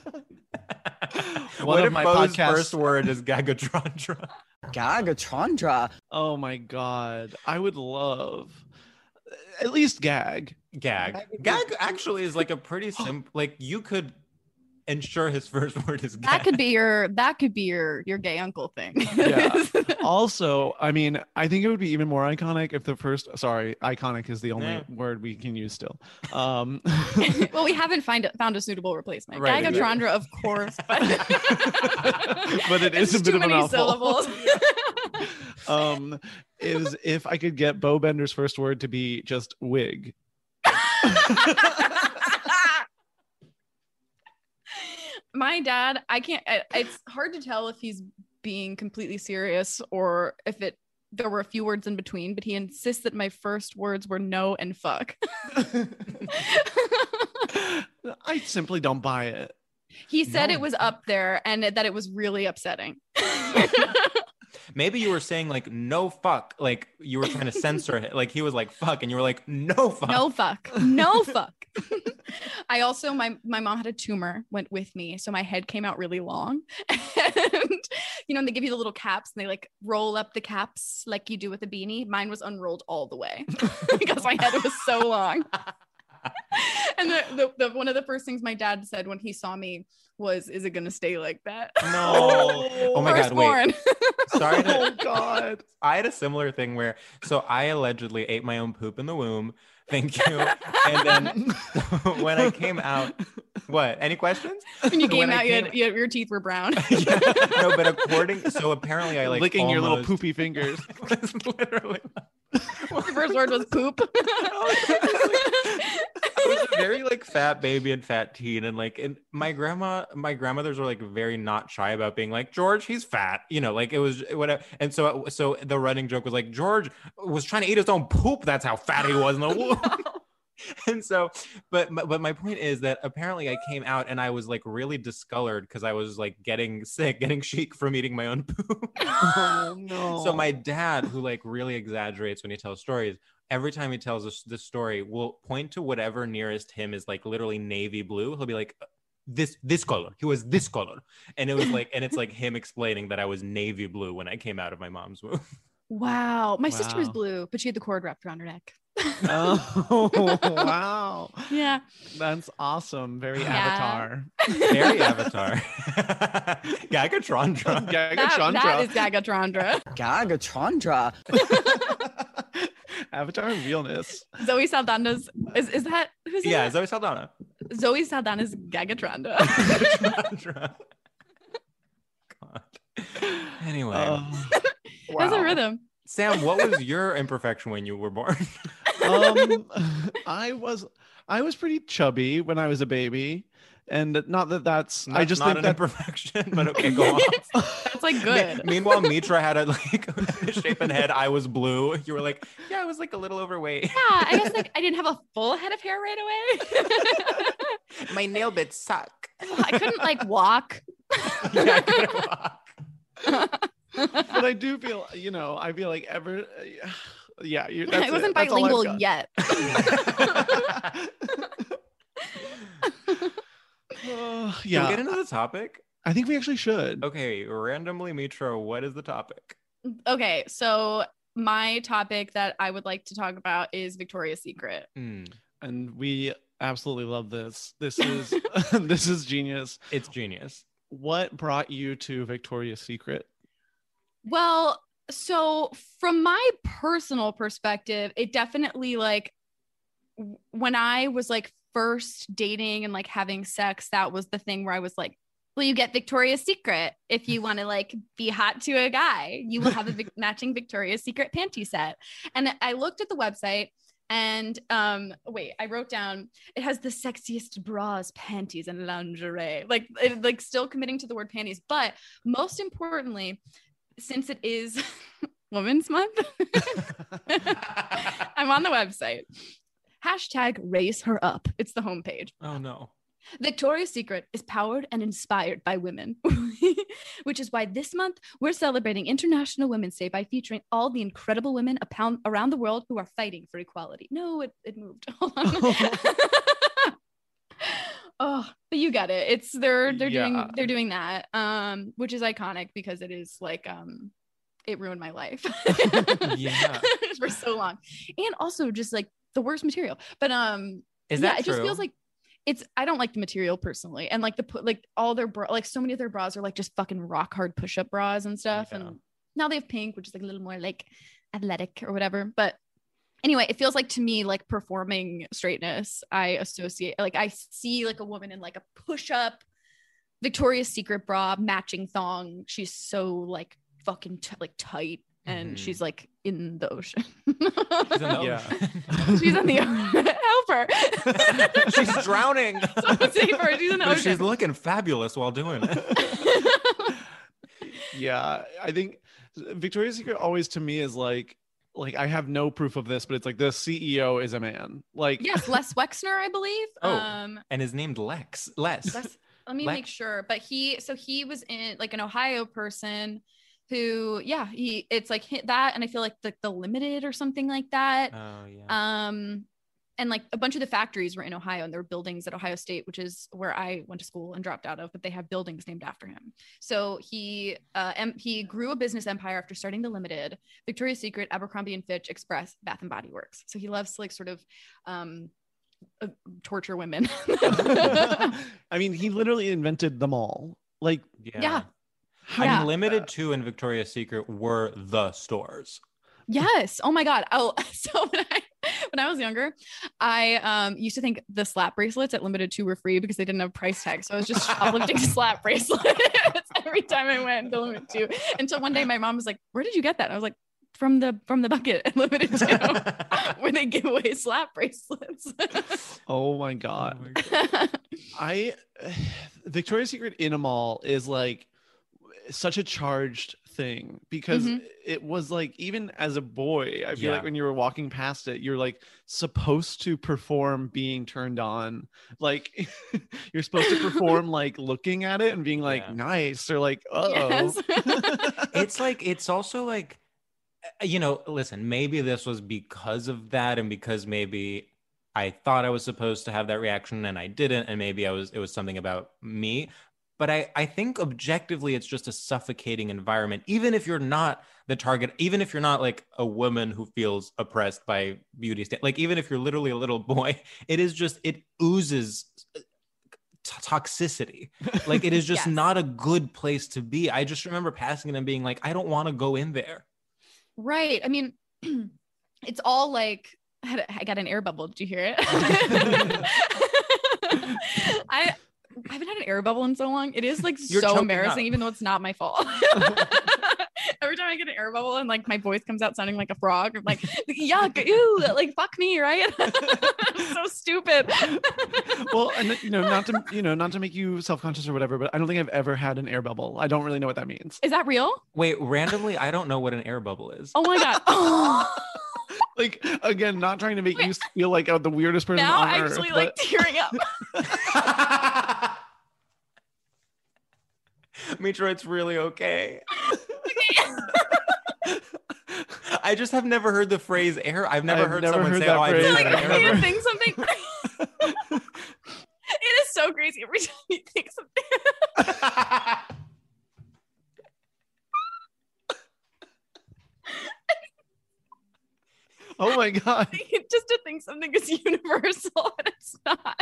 S7: One
S5: What
S7: of
S5: if
S7: my
S5: Bo's
S7: podcasts-
S5: first word is Gagatrondra?
S8: Gagatrondra.
S7: Oh my god. I would love at least gag.
S5: Gag. Gag actually is like a pretty simple, like you could ensure his first word is gag.
S6: That could be your. That could be your your gay uncle thing.
S7: Yeah. Also, I mean, I think it would be even more iconic if the first sorry, iconic is the only
S5: Yeah.
S7: word we can use still. Um
S6: Well, we haven't find found a suitable replacement.
S5: Right,
S6: Gagatrondra, of course, but,
S7: but it is
S6: it's
S7: a bit
S6: too
S7: of a
S6: many
S7: mouthful.
S6: syllables.
S7: um is if I could get Bo Bender's first word to be just wig.
S6: My dad, I can't. I- It's hard to tell if he's being completely serious or if it there were a few words in between. But he insists that my first words were no and fuck.
S7: I simply don't buy it.
S6: He said
S5: No.
S6: it was up there and that it was really upsetting.
S5: Maybe you were saying like no fuck, like you were trying to censor it. Like he was like fuck, and you were like no fuck.
S6: No fuck. No fuck. I also my my mom had a tumor went with me, so my head came out really long. And you know, and they give you the little caps and they like roll up the caps like you do with a beanie. Mine was unrolled all the way because my head was so long. And the, the, the one of the first things my dad said when he saw me was, "Is it gonna stay like that?"
S5: No. Oh my god, wait.
S6: Firstborn.
S5: Sorry to,
S7: Oh god.
S5: I had a similar thing where so I allegedly ate my own poop in the womb. Thank you. And then when I came out, what? Any questions?
S6: When you came
S5: When I
S6: out, you
S5: came-
S6: had, you had- your teeth were brown.
S5: Yeah. No, but according so apparently I like
S7: licking your little
S5: almost-
S7: poopy fingers.
S5: was literally
S6: The first word was poop.
S5: I was a very like fat baby and fat teen, and like and my grandma my grandmothers were like very not shy about being like, George, he's fat, you know, like it was whatever. And so so the running joke was like, George was trying to eat his own poop, that's how fat he was in the womb. And so but but my point is that apparently I came out and I was like really discolored because I was like getting sick, getting chic from eating my own poop.
S7: Oh no.
S5: So my dad, who like really exaggerates when he tells stories, every time he tells us this story, will point to whatever nearest him is like literally navy blue. He'll be like, this this color. He was this color. And it was like, and it's like him explaining that I was navy blue when I came out of my mom's womb.
S6: Wow. My
S7: Wow.
S6: sister was blue, but she had the cord wrapped around her neck.
S7: Oh wow.
S6: Yeah.
S7: That's awesome. Very
S6: Yeah.
S7: Avatar.
S5: Very Avatar. Gagatrondra.
S6: That,
S7: Gagachandra.
S6: that is Gagatrondra.
S8: Gagatron.
S7: Avatar of realness.
S6: Zoe Saldana's is, is that who's in
S5: Yeah,
S6: that?
S5: Zoe Saldana.
S6: Zoe Saldana's Gagatrondra.
S5: Gagatrondra. God. Anyway.
S7: Oh,
S6: That's a
S7: wow.
S6: rhythm.
S5: Sam, what was your imperfection when you were born?
S7: um I was I was pretty chubby when I was a baby, and not that that's I
S5: That's
S7: just
S5: not
S7: think
S5: an
S7: that
S5: imperfection, but okay, go on.
S6: That's like good.
S5: Me- meanwhile, Mitra had a like misshapen head. I was blue. You were like, yeah, I was like a little overweight.
S6: Yeah, I guess like I didn't have a full head of hair right away.
S5: My nail bits suck.
S6: I couldn't like walk.
S5: Yeah, I couldn't walk.
S7: but I do feel, you know, I feel like ever yeah, you that's
S6: I wasn't
S7: it. That's all I've
S6: bilingual
S7: got.
S6: yet.
S7: Uh,
S5: Can
S7: yeah,
S5: we get into the topic?
S7: I think we actually should.
S5: Okay, randomly, Mitra, what is the topic?
S6: Okay, so my topic that I would like to talk about is Victoria's Secret.
S5: Hmm,
S7: And we absolutely love this. This is this is genius.
S5: it's genius.
S7: What brought you to Victoria's Secret?
S6: Well, so from my personal perspective, it definitely like w- when I was like first dating and like having sex, that was the thing where I was like, well, you get Victoria's Secret if you want to like be hot to a guy. You will have a Vic- matching Victoria's Secret panty set. And I looked at the website and um wait, I wrote down it has the sexiest bras, panties, and lingerie. Like it, like still committing to the word panties, but most importantly, since it is Women's Month, I'm on the website. Hashtag raise her up. It's the homepage.
S5: Oh no.
S6: Victoria's Secret is powered and inspired by women, which is why this month we're celebrating International Women's Day by featuring all the incredible women apound- around the world who are fighting for equality. No, it, it moved. Hold on. Oh, but you get it. It's they're they're
S7: Yeah.
S6: doing they're doing that, um, which is iconic because it is like um, it ruined my life.
S5: Yeah.
S6: For so long, and also just like the worst material. But um,
S5: Is
S6: yeah,
S5: that
S6: it
S5: true?
S6: just feels like it's I don't like the material personally, and like the put like all their bra like so many of their bras are like just fucking rock hard push up bras and stuff.
S5: Yeah.
S6: And now they have pink, which is like a little more like athletic or whatever. But anyway, it feels like to me like performing straightness. I associate like I see like a woman in like a push up Victoria's Secret bra, matching thong. She's so like fucking t- like tight, and
S5: Mhm.
S6: she's like in the ocean.
S5: She's in the
S7: Yeah.
S6: Oh, She's in the ocean. Help her.
S5: She's drowning.
S6: Someone save her. She's in the
S5: But
S6: ocean.
S5: she's looking fabulous while doing it.
S7: Yeah, I think Victoria's Secret always to me is like like I have no proof of this, but it's like the C E O is a man. Like
S6: Yes, Les Wexner, I believe.
S5: Oh.
S6: Um,
S5: And is named Lex. Les.
S6: Les, let me
S5: Lex-
S6: make sure. But he, so he was in like an Ohio person who, yeah, he, it's like hit that, and I feel like the the Limited or something like that.
S5: Oh yeah.
S6: Um, and like a bunch of the factories were in Ohio, and there were buildings at Ohio State, which is where I went to school and dropped out of, but they have buildings named after him. So he, uh, em- he grew a business empire after starting the Limited, Victoria's Secret, Abercrombie and Fitch, Express, Bath and Body Works. So he loves to like sort of, um, uh, torture women.
S7: I mean, he literally invented them all. Like
S5: yeah.
S6: yeah.
S5: I
S6: Yeah.
S5: mean, Limited Two and Victoria's Secret were the stores.
S6: Yes. Oh my God. Oh, so when I when I was younger, I um used to think the slap bracelets at Limited Two were free because they didn't have price tags. So I was just shoplifting slap bracelets every time I went to Limited Two. Until one day my mom was like, "Where did you get that?" And I was like, from the from the bucket at Limited Too, where they give away slap bracelets.
S7: Oh my god.
S5: Oh my God.
S7: I Victoria's Secret in a mall is like such a charged thing because
S6: Mhm.
S7: it was like, even as a boy, I feel
S5: Yeah.
S7: like when you were walking past it, you're like supposed to perform being turned on. Like you're supposed to perform like looking at it and being like
S5: Yeah.
S7: nice, or like, uh-oh.
S6: Yes.
S5: It's like, it's also like, uh, you know, listen, maybe this was because of that, and because maybe I thought I was supposed to have that reaction and I didn't, and maybe I was, it was something about me. But I, I think objectively, it's just a suffocating environment. Even if you're not the target, even if you're not like a woman who feels oppressed by beauty, sta- like even if you're literally a little boy, it is just, it oozes t- toxicity. Like it is just
S6: Yes.
S5: not a good place to be. I just remember passing it and being like, I don't want to go in there.
S6: Right. I mean, it's all like, I had a- I got an air bubble. Did you hear it? I I haven't had an air bubble in so long. It is like
S5: You're
S6: so
S5: choking
S6: embarrassing,
S5: up.
S6: even though it's not my fault. Every time I get an air bubble and like my voice comes out sounding like a frog, I'm like, yuck, ew, like fuck me, right? I'm so stupid.
S7: Well, and you know, not to you know, not to make you self-conscious or whatever, but I don't think I've ever had an air bubble. I don't really know what that means.
S6: Is that real?
S5: Wait, randomly, I don't know what an air bubble is.
S6: Oh my god.
S7: Like, again, not trying to make you feel like uh, the weirdest person
S6: Now
S7: on
S6: I'm
S7: earth.
S6: actually
S7: but-
S6: like tearing up.
S5: Mitra, it's really okay. I just have never heard the phrase air. I've never
S7: I've
S5: heard
S7: never
S5: someone
S7: heard
S5: say,
S7: that
S5: "Oh, I
S7: phrase.
S5: just
S6: like,
S5: had an
S7: I've
S5: air
S6: you
S7: never-
S5: bubble."
S6: think something. It is so crazy every time you think something.
S7: Oh my god.
S6: Just to think something is universal and it's not.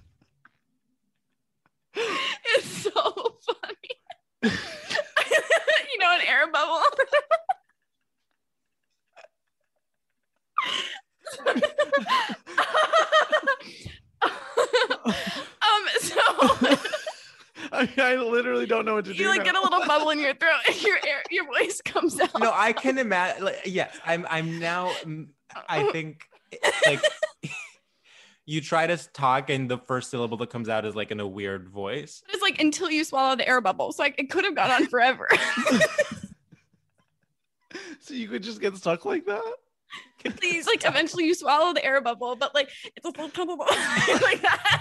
S6: It's so funny. You know, an air bubble. um, so
S7: I, I literally don't know what to do.
S6: you like
S7: now.
S6: get a little bubble in your throat and your air, your voice comes out.
S5: No, I can imagine. Like, yes, I'm. I'm now. mm, I think like you try to talk, and the first syllable that comes out is like in a weird voice.
S6: It's like until you swallow the air bubble. So like it could have gone on forever.
S7: So you could just get stuck like that?
S6: Please, like eventually you swallow the air bubble, but like it's a little bubble like that.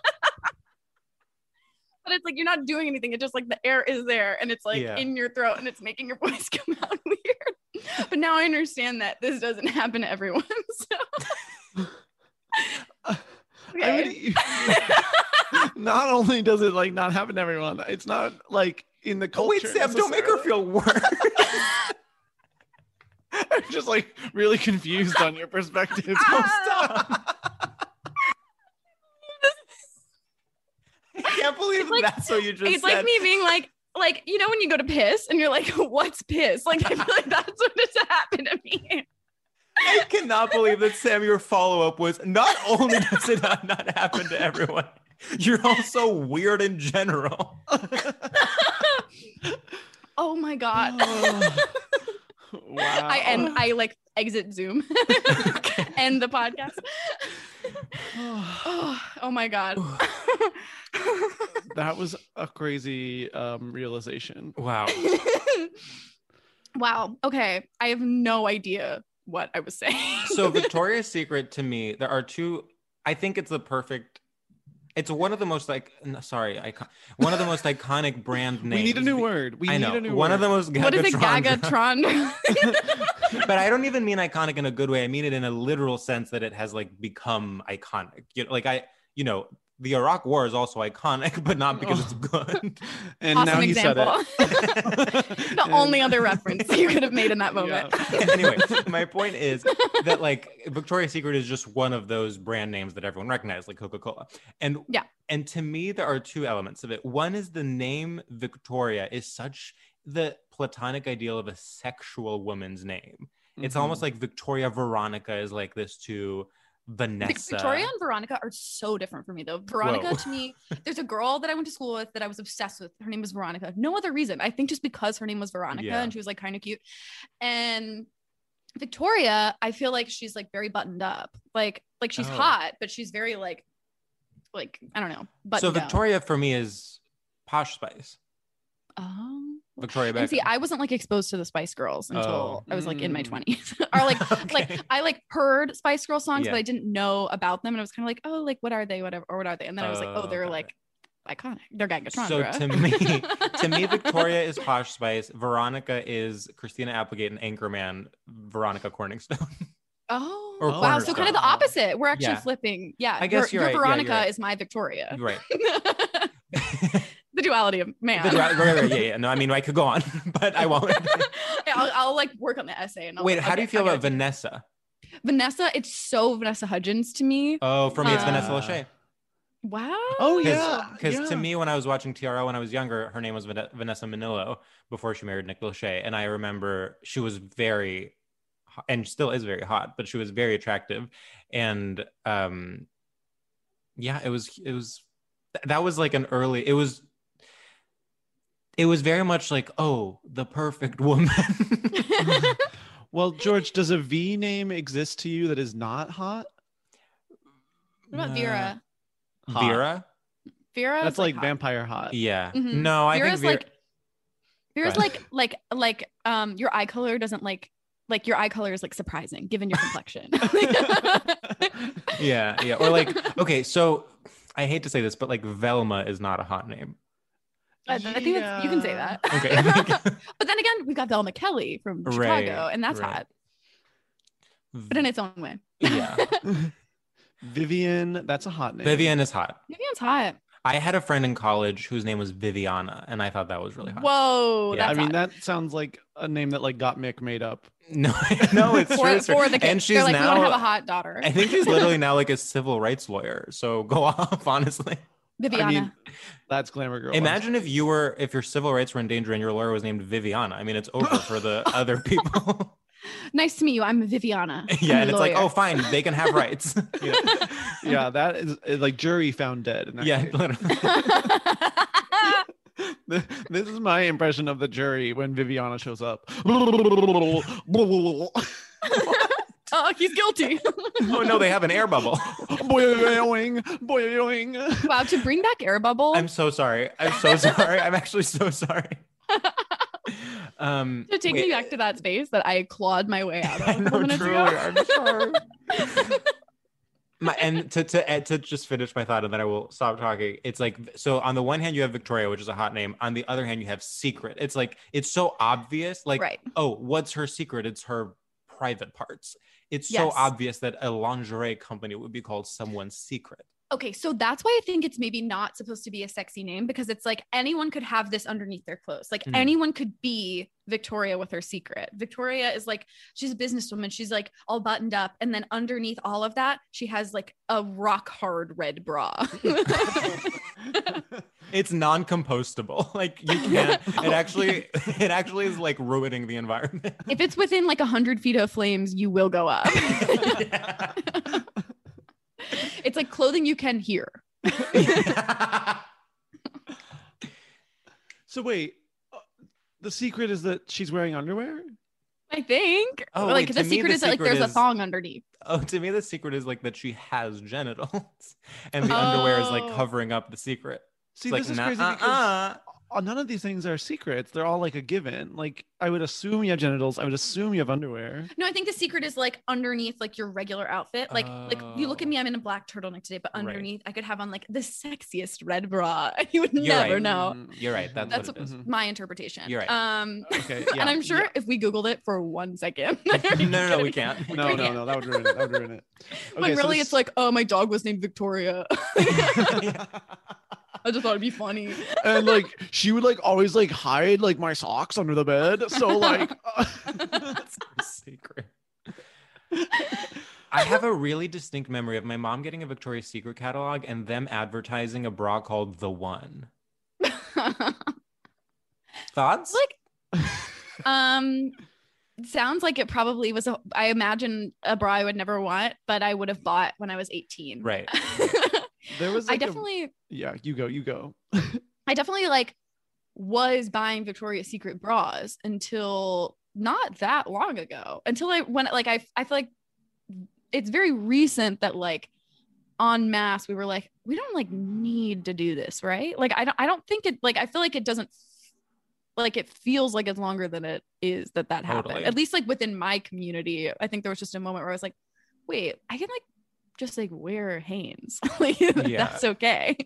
S6: But it's like you're not doing anything. It's just like the air is there and it's like
S5: Yeah.
S6: in your throat and it's making your voice come out weird. But now I understand that this doesn't happen to everyone. So.
S7: I
S6: Okay.
S7: mean, not only does it like not happen to everyone, it's not like in the
S5: Oh
S7: culture.
S5: wait, Sam, don't make her
S7: necessarily.
S5: feel worse.
S7: I'm just like really confused on your perspective. Don't stop.
S5: I can't believe
S6: like-
S5: that's what you just
S6: It's
S5: said.
S6: like me being like, like, you know, when you go to piss and you're like, what's piss? Like, I feel like that's what has happened to me.
S5: I cannot believe that, Sam, your follow-up was not only does it not, not happen to everyone, you're also weird in general.
S6: Oh my God.
S7: Wow.
S6: I end, I like exit Zoom, end the podcast. oh, oh my God.
S7: That was a crazy um, realization.
S5: Wow.
S6: Wow. Okay. I have no idea what I was saying.
S5: So Victoria's Secret, to me, there are two, I think it's the perfect, it's one of the most like, no, sorry, icon, one of the most iconic brand names.
S7: We need a new word. We
S5: I
S7: need
S5: know.
S7: a new
S5: one
S7: word.
S5: of the most
S6: What is it?
S5: Gagatron-
S6: Gagatron.
S5: But I don't even mean iconic in a good way. I mean it in a literal sense that it has like become iconic. You know, like I, you know, the Iraq War is also iconic, but not because it's good.
S7: And
S6: Awesome
S7: now he
S6: example.
S7: said it.
S6: The only other reference you could have made in that moment.
S7: Yeah.
S5: Anyway, my point is that like Victoria's Secret is just one of those brand names that everyone recognizes, like Coca-Cola. And
S6: Yeah.
S5: and to me, there are two elements of it. One is the name Victoria is such the platonic ideal of a sexual woman's name. It's
S7: Mhm.
S5: almost like Victoria Veronica is like this to Vanessa.
S6: Victoria and Veronica are so different for me though. Veronica
S5: Whoa.
S6: to me, there's a girl that I went to school with that I was obsessed with. Her name was Veronica. No other reason. I think just because her name was Veronica
S5: Yeah.
S6: and she was like kind of cute. And Victoria, I feel like she's like very buttoned up. Like like she's
S5: Oh.
S6: hot, but she's very like like I don't know.
S5: So
S6: buttoned down.
S5: Victoria for me is Posh Spice.
S6: Oh.
S5: Victoria Beckham.
S6: And see, I wasn't like exposed to the Spice Girls until
S5: Oh.
S6: I was like in my
S7: Mm.
S6: twenties. Or like
S5: Okay.
S6: like I like heard Spice Girl songs,
S5: Yeah.
S6: but I didn't know about them. And I was kind of like, oh, like what are they? Whatever, or what are they? And then I was like, oh,
S5: Oh,
S6: they're
S5: got
S6: like iconic. They're Gagatrondra.
S5: So to me, to me, Victoria is Posh Spice. Veronica is Christina Applegate and Anchorman Veronica Corningstone.
S6: Oh,
S5: Or
S6: wow. So kind of the
S7: Cornerstone.
S6: opposite. We're actually
S5: Yeah.
S6: flipping. Yeah.
S5: I guess
S6: your,
S5: you're
S6: your
S5: right. Yeah, you're
S6: Veronica
S5: right.
S6: is my Victoria.
S5: Right.
S6: The duality of man.
S5: The- right, right, right, yeah, yeah. No, I mean I could go on, but I won't.
S6: Yeah, I'll, I'll like work on the essay. And I'll,
S5: Wait,
S6: I'll
S5: how do you
S6: get-
S5: feel
S6: I'll get
S5: about
S6: it to you.
S5: Vanessa?
S6: Vanessa? It's so Vanessa Hudgens to me.
S5: Oh, for me, it's
S6: Uh,
S5: Vanessa Lachey.
S6: Wow.
S7: Oh
S5: Because
S7: yeah.
S5: because to
S7: yeah.
S5: me, when I was watching T R O when I was younger, her name was Van- Vanessa Manillo before she married Nick Lachey, and I remember she was very, ho- and still is very hot, but she was very attractive, and um, yeah, it was it was th- that was like an early. It was it was very much like, oh, the perfect woman.
S7: Well, George, does a V name exist to you that is not hot?
S6: What about Vera?
S7: Hot.
S5: Vera?
S6: Vera.
S7: That's
S6: is,
S7: like
S6: hot.
S7: vampire hot.
S5: Yeah.
S6: Mhm.
S5: No, I
S6: Vera's
S5: think Vera-
S6: like Vera's
S5: Go ahead.
S6: like like like um your eye color doesn't like like your eye color is like surprising given your complexion.
S5: yeah, yeah. Or like, okay, so I hate to say this, but like Velma is not a hot name.
S6: I, I think that's, you can say that.
S5: Okay.
S6: But then again, we've got Velma Kelly from
S5: Right,
S6: Chicago, and that's
S5: right.
S6: hot, but in its own way.
S5: Yeah.
S7: Vivian, that's a hot name.
S5: Vivian is hot.
S6: Vivian's hot.
S5: I had a friend in college whose name was Viviana, and I thought that was really hot.
S6: Whoa,
S5: Yeah.
S7: I
S6: that's
S7: mean,
S6: hot.
S7: that sounds like a name that like Got Mick made up.
S5: No, no, it's true.
S6: for,
S5: it's true.
S6: for the kids.
S5: And she's
S6: They're like, we want
S5: now,
S6: to have a hot daughter.
S5: I think she's literally now like a civil rights lawyer. So go off, honestly.
S6: Viviana.
S7: I mean, that's Glamour Girl.
S5: Imagine if you were, if your civil rights were in danger and your lawyer was named Viviana. I mean, it's over for the other people.
S6: Nice to meet you. I'm Viviana.
S5: Yeah,
S6: I'm
S5: and
S6: a
S5: it's like,
S6: lawyer.
S5: oh, fine, they can have rights. You know?
S7: yeah, that is is like jury found dead. In that
S5: Yeah,
S7: case.
S5: literally.
S7: This is my impression of the jury when Viviana shows up.
S6: Oh, he's guilty.
S5: Oh no, they have an air bubble.
S7: Boing, boing.
S6: Wow, to bring back air bubble.
S5: I'm so sorry. I'm so sorry. I'm actually so sorry. Um,
S6: to take
S5: wait.
S6: me back to that space that I clawed my way out
S5: I
S6: of.
S5: know,
S6: minutes
S5: truly.
S6: ago.
S5: I'm sorry. My, and to to add- to just finish my thought, and then I will stop talking. It's like, so on the one hand you have Victoria, which is a hot name. On the other hand, you have Secret. It's like, it's so obvious. Like,
S6: Right.
S5: oh, what's her secret? It's her private parts. It's so
S6: Yes.
S5: obvious that a lingerie company would be called Someone's Secret.
S6: Okay, so that's why I think it's maybe not supposed to be a sexy name, because it's like anyone could have this underneath their clothes. Like
S5: Mhm.
S6: anyone could be Victoria with her secret. Victoria is like, she's a businesswoman. She's like all buttoned up. And then underneath all of that, she has like a rock hard red bra.
S5: It's non-compostable. Like you can't. It actually, it actually is like ruining the environment.
S6: If it's within like a hundred feet of flames, you will go up.
S5: Yeah.
S6: It's like clothing you can hear.
S7: So wait, uh, the secret is that she's wearing underwear?
S6: I think.
S5: Oh,
S6: like
S5: wait,
S6: the
S5: to me,
S6: secret
S5: the
S6: is that like
S5: secret
S6: there's a
S5: is-
S6: thong underneath.
S5: Oh, to me, the secret is like that she has genitals, and the underwear is like
S6: Oh.
S5: covering up the secret.
S7: See,
S5: It's like,
S7: this is
S5: nah,
S7: crazy because
S5: uh-uh.
S7: uh, none of these things are secrets. They're all like a given. Like I would assume you have genitals. I would assume you have underwear.
S6: No, I think the secret is like underneath like your regular outfit. Like like you look at
S5: Oh.
S6: me, I'm in a black turtleneck today, but
S5: Right.
S6: underneath I could have on like the sexiest red bra. You would
S5: You're
S6: never
S5: right.
S6: know.
S7: Mm,
S5: You're right. That's,
S6: That's
S5: what it is.
S7: Mhm.
S6: My interpretation.
S5: You're right.
S6: Um
S7: Okay. Yeah,
S6: and I'm sure
S7: yeah.
S6: if we Googled it for one second.
S5: no, no, no, we can't. We
S7: No,
S5: can't.
S7: no, no. That would ruin it. That would ruin it.
S6: when
S7: Okay, so
S6: really
S7: this-
S6: it's like, oh, my dog was named Victoria.
S5: Yeah.
S6: I just thought it'd be funny.
S7: and like she would like always like hide like my socks under the bed. So like
S5: That's her secret. I have a really distinct memory of my mom getting a Victoria's Secret catalog and them advertising a bra called The One. Thoughts?
S6: like um sounds like it probably was a I imagine a bra I would never want, but I would have bought when I was eighteen.
S5: Right.
S7: there was
S6: I
S7: like a-
S6: definitely
S7: yeah, you go, you go.
S6: I definitely like was buying Victoria's Secret bras until not that long ago until I when like I I feel like it's very recent that like en masse we were like, we don't like need to do this, right? Like I don't I don't think it like I feel like it doesn't like it feels like it's longer than it is that that happened.
S5: Totally.
S6: At least like within my community, I think there was just a moment where I was like, wait, I can like just like wear Hanes. Like
S5: Yeah.
S6: that's okay.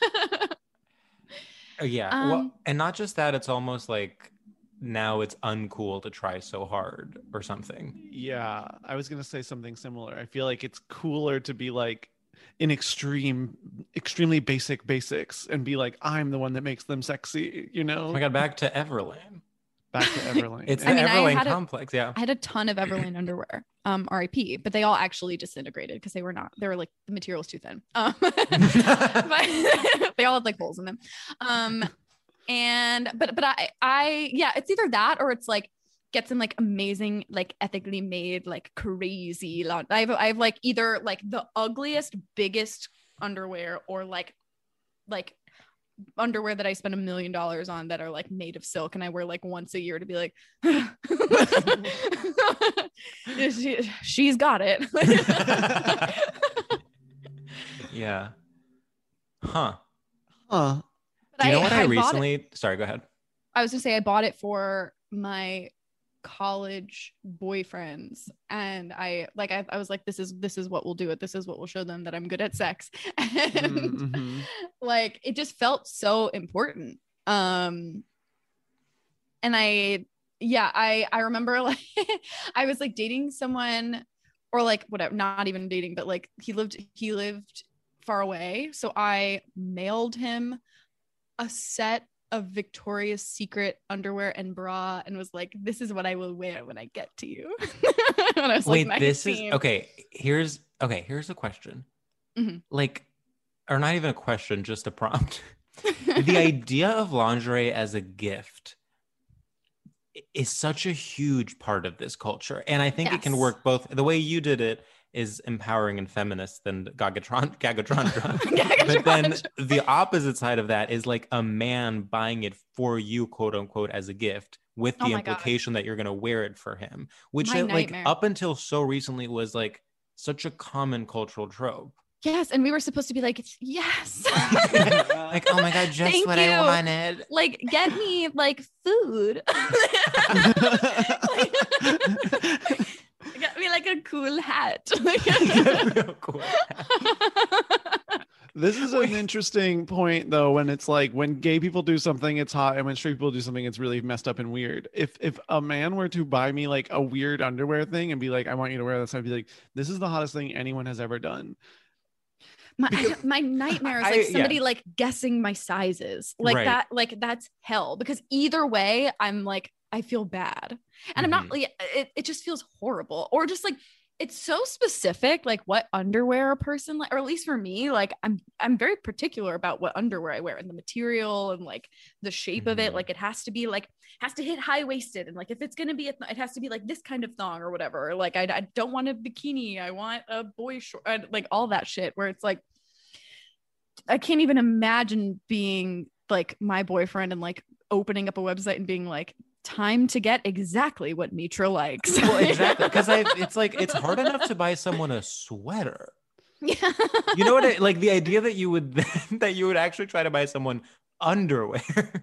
S5: Uh, yeah.
S6: Um,
S5: well, and not just that, it's almost like now it's uncool to try so hard or something.
S7: Yeah, I was gonna say something similar. I feel like it's cooler to be like in extreme, extremely basic basics and be like, I'm the one that makes them sexy, you know?
S5: Oh my God, back to Everlane.
S7: Back to Everlane.
S5: It's
S6: I
S5: the
S6: mean, I
S5: Everlane
S6: had a-
S5: complex. Yeah.
S6: I had a ton of Everlane underwear, um, R I P, but they all actually disintegrated because they were not, they were like, the material was too thin. Um, but they all had like holes in them. Um, and, but, but I, I, yeah, it's either that or it's like, get some like amazing, like ethically made, like crazy. Laun- I have, I have like either like the ugliest, biggest underwear or like, like underwear that I spend a million dollars on that are like made of silk and I wear like once a year to be like she, she's got it.
S5: Yeah. Huh.
S7: Huh.
S6: But
S5: Do you know what I,
S6: bought it-
S5: recently sorry, go ahead.
S6: I was gonna say I bought it for my college boyfriends and I like I, I was like this is this is what we'll do it this is what will show them that I'm good at sex and
S7: Mm-hmm.
S6: like it just felt so important um and I yeah I I remember like I was like dating someone or like whatever not even dating but like he lived he lived far away so I mailed him a set of Victoria's Secret underwear and bra and was like, this is what I will wear when I get to you. When I was
S5: Wait,
S6: like
S5: this is
S6: nineteen.
S5: okay. Here's okay. Here's a question.
S6: Mhm.
S5: Like, or not even a question, just a prompt. The idea of lingerie as a gift is such a huge part of this culture, and I think it can
S6: Yes.
S5: work both. The way you did it is empowering and feminist than Gagatron, Gagatron. But then the opposite side of that is like a man buying it for you, quote unquote, as a gift with the
S6: Oh my God.
S5: implication that you're going to wear it for him, which
S6: My
S5: uh, like
S6: nightmare.
S5: up until so recently was like such a common cultural trope.
S6: Yes, and we were supposed to be like, yes.
S5: Like, oh my God, just
S6: Thank
S5: what
S6: you.
S5: I wanted.
S6: Like, get me like food. Get me like a cool hat.
S5: Real cool.
S7: This is an interesting point though, when it's like when gay people do something, it's hot, and when straight people do something, it's really messed up and weird. If if a man were to buy me like a weird underwear thing and be like, I want you to wear this, I'd be like, this is the hottest thing anyone has ever done.
S6: my, I- my nightmare is
S5: I-
S6: like somebody
S5: yeah.
S6: like guessing my sizes like
S5: Right.
S6: that like that's hell because either way I'm like I feel bad and I'm not
S5: Mhm.
S6: like it, it just feels horrible or just like it's so specific like what underwear a person like or at least for me like I'm I'm very particular about what underwear I wear and the material and like the shape of it
S5: Mhm.
S6: like it has to be like has to hit high waisted and like if it's gonna be a th- it has to be like this kind of thong or whatever or, like I, I don't want a bikini I want a boy short uh, like all that shit where it's like I can't even imagine being like my boyfriend and like opening up a website and being like time to get exactly what Mitra likes.
S5: Well, exactly, because I it's like it's hard enough to buy someone a sweater.
S6: Yeah.
S5: You know what? I, like the idea that you would that you would actually try to buy someone underwear.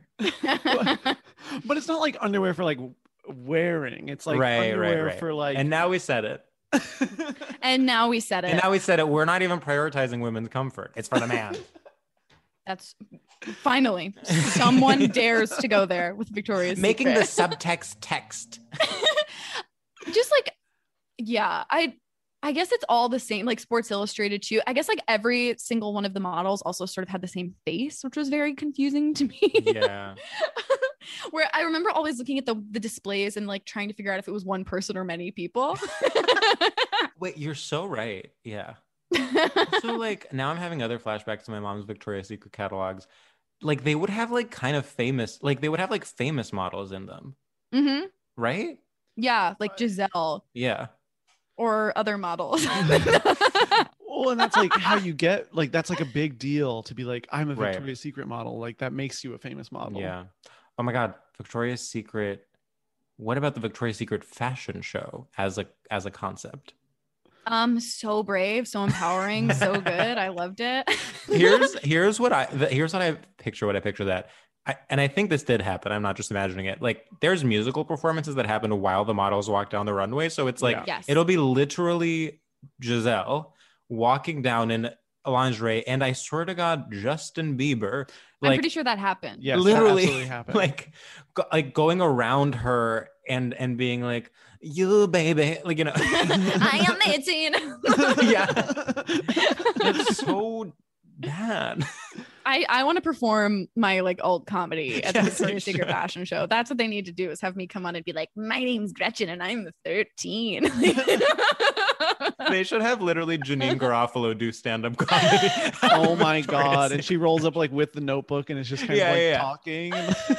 S7: But it's not like underwear for like wearing. It's like
S5: Right, right,
S7: underwear
S5: right.
S7: for like
S5: And now we said it.
S6: And now we said it.
S5: And now we said it. We're not even prioritizing women's comfort. It's for the man.
S6: That's finally someone dares to go there with Victoria's
S5: Making the
S6: Secret.
S5: subtext text.
S6: Just like yeah, I I guess it's all the same, like Sports Illustrated too. I guess like every single one of the models also sort of had the same face, which was very confusing to me.
S5: Yeah.
S6: Where I remember always looking at the, the displays and like trying to figure out if it was one person or many people.
S5: Wait, you're so right. Yeah. So like now I'm having other flashbacks to my mom's Victoria's Secret catalogs. Like they would have like kind of famous, like they would have like famous models in them,
S6: Mm-hmm.
S5: right?
S6: Yeah, like Giselle
S5: Yeah.
S6: or other models.
S7: Well, and that's like how you get like that's like a big deal to be like, I'm a
S5: Right.
S7: Victoria's Secret model. Like that makes you a famous model.
S5: Yeah. Oh my God. Victoria's Secret what about the Victoria's Secret fashion show as a as a concept?
S6: Um, so brave, so empowering, so good. I loved it.
S5: here's here's what I the, here's what I picture. What I picture that, I, and I think this did happen. I'm not just imagining it. Like, there's musical performances that happen while the models walk down the runway. So it's like
S7: Yeah.
S6: Yes.
S5: it'll be literally Giselle walking down in lingerie, and I swear to God, Justin Bieber,
S6: I'm
S5: like
S6: pretty sure that happened.
S7: Yes, that
S5: literally,
S7: absolutely happened.
S5: like go, like going around her and and being like, "You baby," like, you know.
S6: I am eighteen.
S5: Yeah, it's so bad.
S6: I, I want to perform my like alt comedy at the
S5: Yes,
S6: Victoria's
S5: you
S6: Secret
S5: should.
S6: fashion show. That's what they need to do, is have me come on and be like, my name's Gretchen and I'm thirteen.
S5: They should have literally Janine Garofalo do stand-up comedy.
S7: Oh my
S5: Victoria's
S7: god! And
S5: Secret.
S7: she rolls up like with the notebook and is just kind
S5: Yeah,
S7: of like
S5: yeah, yeah.
S7: talking.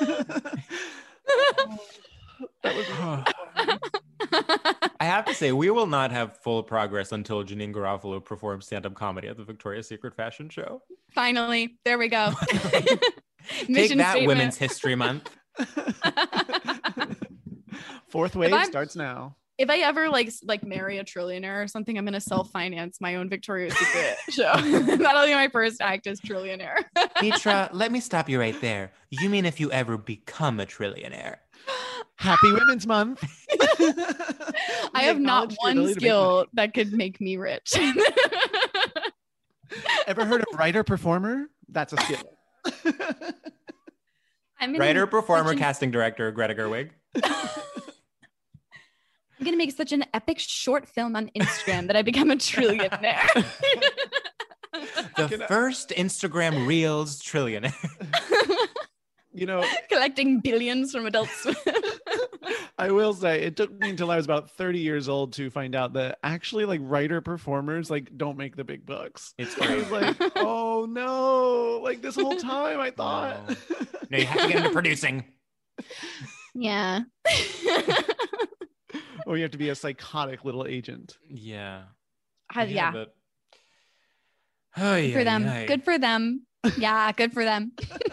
S7: That was
S5: I have to say, we will not have full progress until Janine Garofalo performs stand-up comedy at the Victoria's Secret fashion show.
S6: Finally, there we go.
S5: Take
S6: Mission
S5: that,
S6: statement.
S5: Women's History Month.
S7: Fourth wave
S6: I'm-
S7: starts now.
S6: If I ever like s- like marry a trillionaire or something, I'm gonna self-finance my own Victoria's Secret show. That'll be my first act as trillionaire.
S5: Mitra, let me stop you right there. You mean if you ever become a trillionaire?
S7: Happy Women's Month.
S6: I have not one skill that could make me rich.
S7: Ever heard of writer performer? That's a skill.
S6: I'm gonna
S5: Writer,
S6: make
S5: performer,
S6: such an-
S5: casting director, Greta Gerwig.
S6: I'm gonna make such an epic short film on Instagram that I become a trillionaire.
S5: The first Instagram Reels trillionaire.
S7: You know,
S6: Collecting billions from Adult Swim.
S7: I will say it took me until I was about thirty years old to find out that actually like writer performers like don't make the big bucks.
S5: It's
S7: I was
S5: crazy.
S7: like, oh no, like this whole time I thought.
S5: No. No, you have to get into producing.
S6: Yeah.
S7: Or you have to be a psychotic little agent.
S5: Yeah.
S6: Uh, yeah.
S5: but-
S6: Good for
S5: Ay,
S6: them.
S5: ay, ay.
S6: Good for them. Yeah, good for them.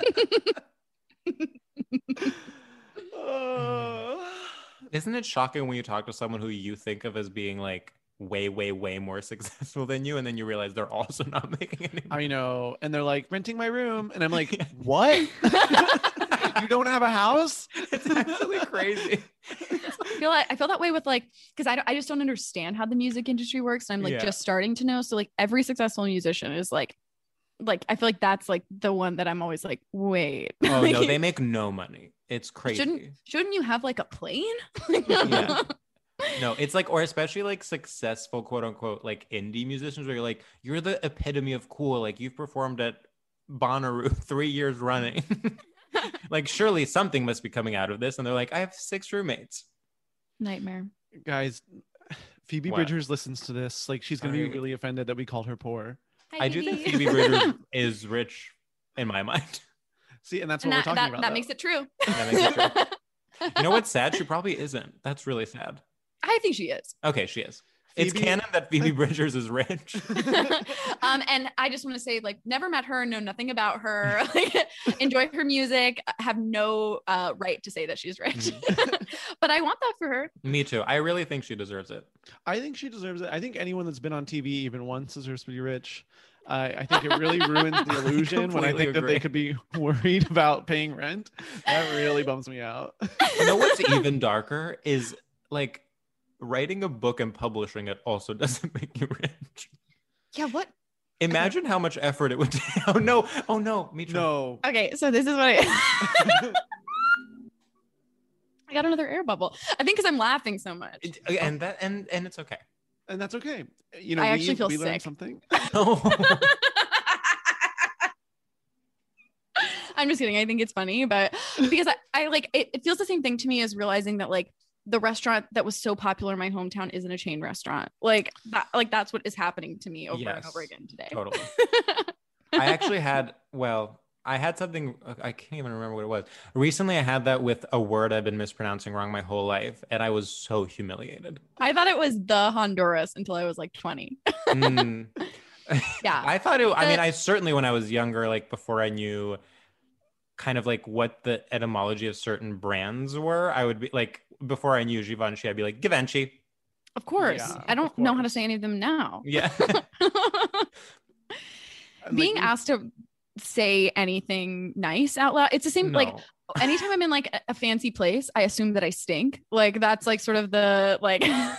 S7: Oh.
S5: Isn't it shocking when you talk to someone who you think of as being like way, way, way more successful than you, and then you realize they're also not making any money?
S7: I know. And they're like, renting my room. And I'm like, what? You don't have a house?
S5: It's actually crazy.
S6: I feel like I feel that way with like, because I, don't- I just don't understand how the music industry works. And I'm like
S5: Yeah.
S6: just starting to know. So like every successful musician is like, like I feel like that's like the one that I'm always like, wait.
S5: Oh no,
S6: Like,
S5: they make no money. It's crazy.
S6: Shouldn't shouldn't you have like a plane?
S5: Yeah. No, it's like, or especially like successful quote unquote like indie musicians where you're like, you're the epitome of cool. Like, you've performed at Bonnaroo three years running. Like, surely something must be coming out of this. And they're like, I have six roommates.
S6: Nightmare.
S7: Guys, Phoebe
S5: What?
S7: Bridgers listens to this. Like, she's going to be
S5: I-
S7: really offended that we called her poor.
S6: Hi,
S5: I do think
S6: Phoebe.
S5: Phoebe Bridgers is rich in my mind.
S7: See, and that's
S6: And
S7: what
S6: that,
S7: we're talking
S6: that,
S7: about.
S6: that
S7: though.
S6: makes it true.
S5: That makes it true. You know what's sad? She probably isn't. That's really sad.
S6: I think she is.
S5: Okay, she is. It's
S7: Phoebe-
S5: canon that Phoebe Bridgers is rich.
S6: um, and I just want to say, like, never met her, know nothing about her, like, enjoy her music, have no uh, right to say that she's rich.
S5: Mm.
S6: But I want that for her.
S5: Me too. I really think she deserves it.
S7: I think she deserves it. I think anyone that's been on T V even once deserves to be rich. Uh, I think it really ruins the illusion when I
S5: completely
S7: think that they
S5: agree.
S7: could be worried about paying rent. That really bums me out.
S5: You know what's even darker is like writing a book and publishing it also doesn't make you rich.
S6: Yeah, what?
S5: Imagine how much effort it would take. Oh no, oh no, me too.
S7: No.
S6: Okay, so this is what I I got another air bubble. I think because I'm laughing so much.
S5: It- and that and and it's okay.
S7: And that's okay. You know,
S6: I
S7: we,
S6: actually feel
S7: we learned
S6: sick.
S7: something.
S6: I'm just kidding. I think it's funny, but because I, I like it, it feels the same thing to me as realizing that like the restaurant that was so popular in my hometown isn't a chain restaurant. Like that, like that's what is happening to me over and
S5: Yes,
S6: over again today.
S5: Totally. I actually had, well, I had something, I can't even remember what it was. Recently, I had that with a word I've been mispronouncing wrong my whole life, and I was so humiliated.
S6: I thought it was the Honduras until I was like twenty.
S5: Mm.
S6: Yeah.
S5: I thought it, I
S6: The-
S5: mean, I certainly, when I was younger, like before I knew kind of like what the etymology of certain brands were, I would be like, before I knew Givenchy, I'd be like, Givenchy.
S6: Of course.
S7: Yeah,
S6: I don't
S7: of
S6: know how to
S7: course.
S6: say any of them now.
S5: Yeah.
S7: And,
S6: Being
S7: like,
S6: asked to say anything nice out loud, it's the same. Like
S5: No.
S6: anytime I'm in like a, a fancy place, I assume that I stink. Like that's like sort of the like.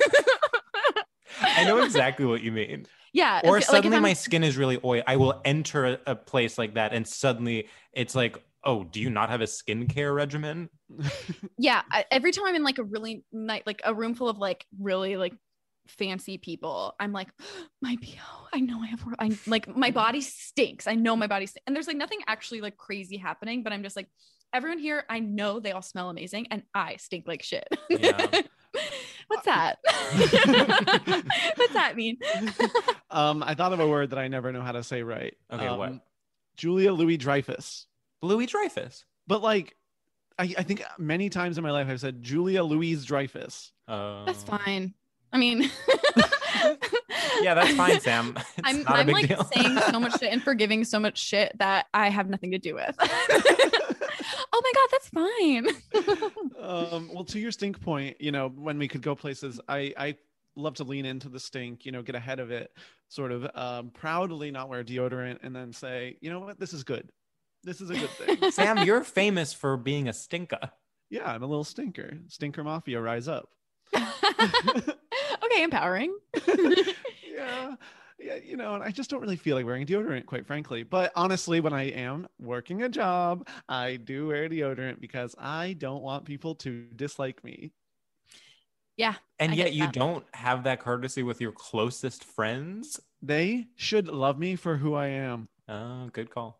S5: I know exactly what you mean.
S6: Yeah.
S5: Or
S6: if- like, if
S5: suddenly
S6: I'm-
S5: my skin is really oily. I will enter a, a place like that and suddenly it's like, oh, do you not have a skincare regimen?
S6: Yeah. I, every time I'm in like a really night, like a room full of like really like fancy people, I'm like, my B O, I know I have, I like my body stinks. I know my body stinks. And there's like nothing actually like crazy happening, but I'm just like, everyone here, I know they all smell amazing and I stink like shit.
S5: Yeah.
S6: What's that? What's that mean?
S7: um, I thought of a word that I never know how to say right.
S5: Okay,
S7: um,
S5: what?
S7: Julia Louis Dreyfus.
S5: Louis Dreyfus.
S7: But like, I, I think many times in my life I've said Julia Louise Dreyfus.
S5: Uh,
S6: That's fine. I mean,
S5: Yeah, that's fine, Sam. It's
S6: I'm,
S5: not a
S6: I'm
S5: big
S6: like
S5: deal.
S6: saying so much shit and forgiving so much shit that I have nothing to do with. Oh my God, that's fine.
S7: um, well, to your stink point, you know, when we could go places, I, I love to lean into the stink, you know, get ahead of it, sort of um, proudly not wear deodorant and then say, you know what, this is good. This is a good thing.
S5: Sam, you're famous for being a stinker.
S7: Yeah, I'm a little stinker. Stinker Mafia, rise up.
S6: Okay, empowering.
S7: yeah. Yeah, you know, and I just don't really feel like wearing deodorant, quite frankly. But honestly, when I am working a job, I do wear deodorant because I don't want people to dislike me.
S6: Yeah.
S5: And
S6: I
S5: yet
S6: get
S5: you
S6: that.
S5: don't have that courtesy with your closest friends.
S7: They should love me for who I am.
S5: Oh, good call.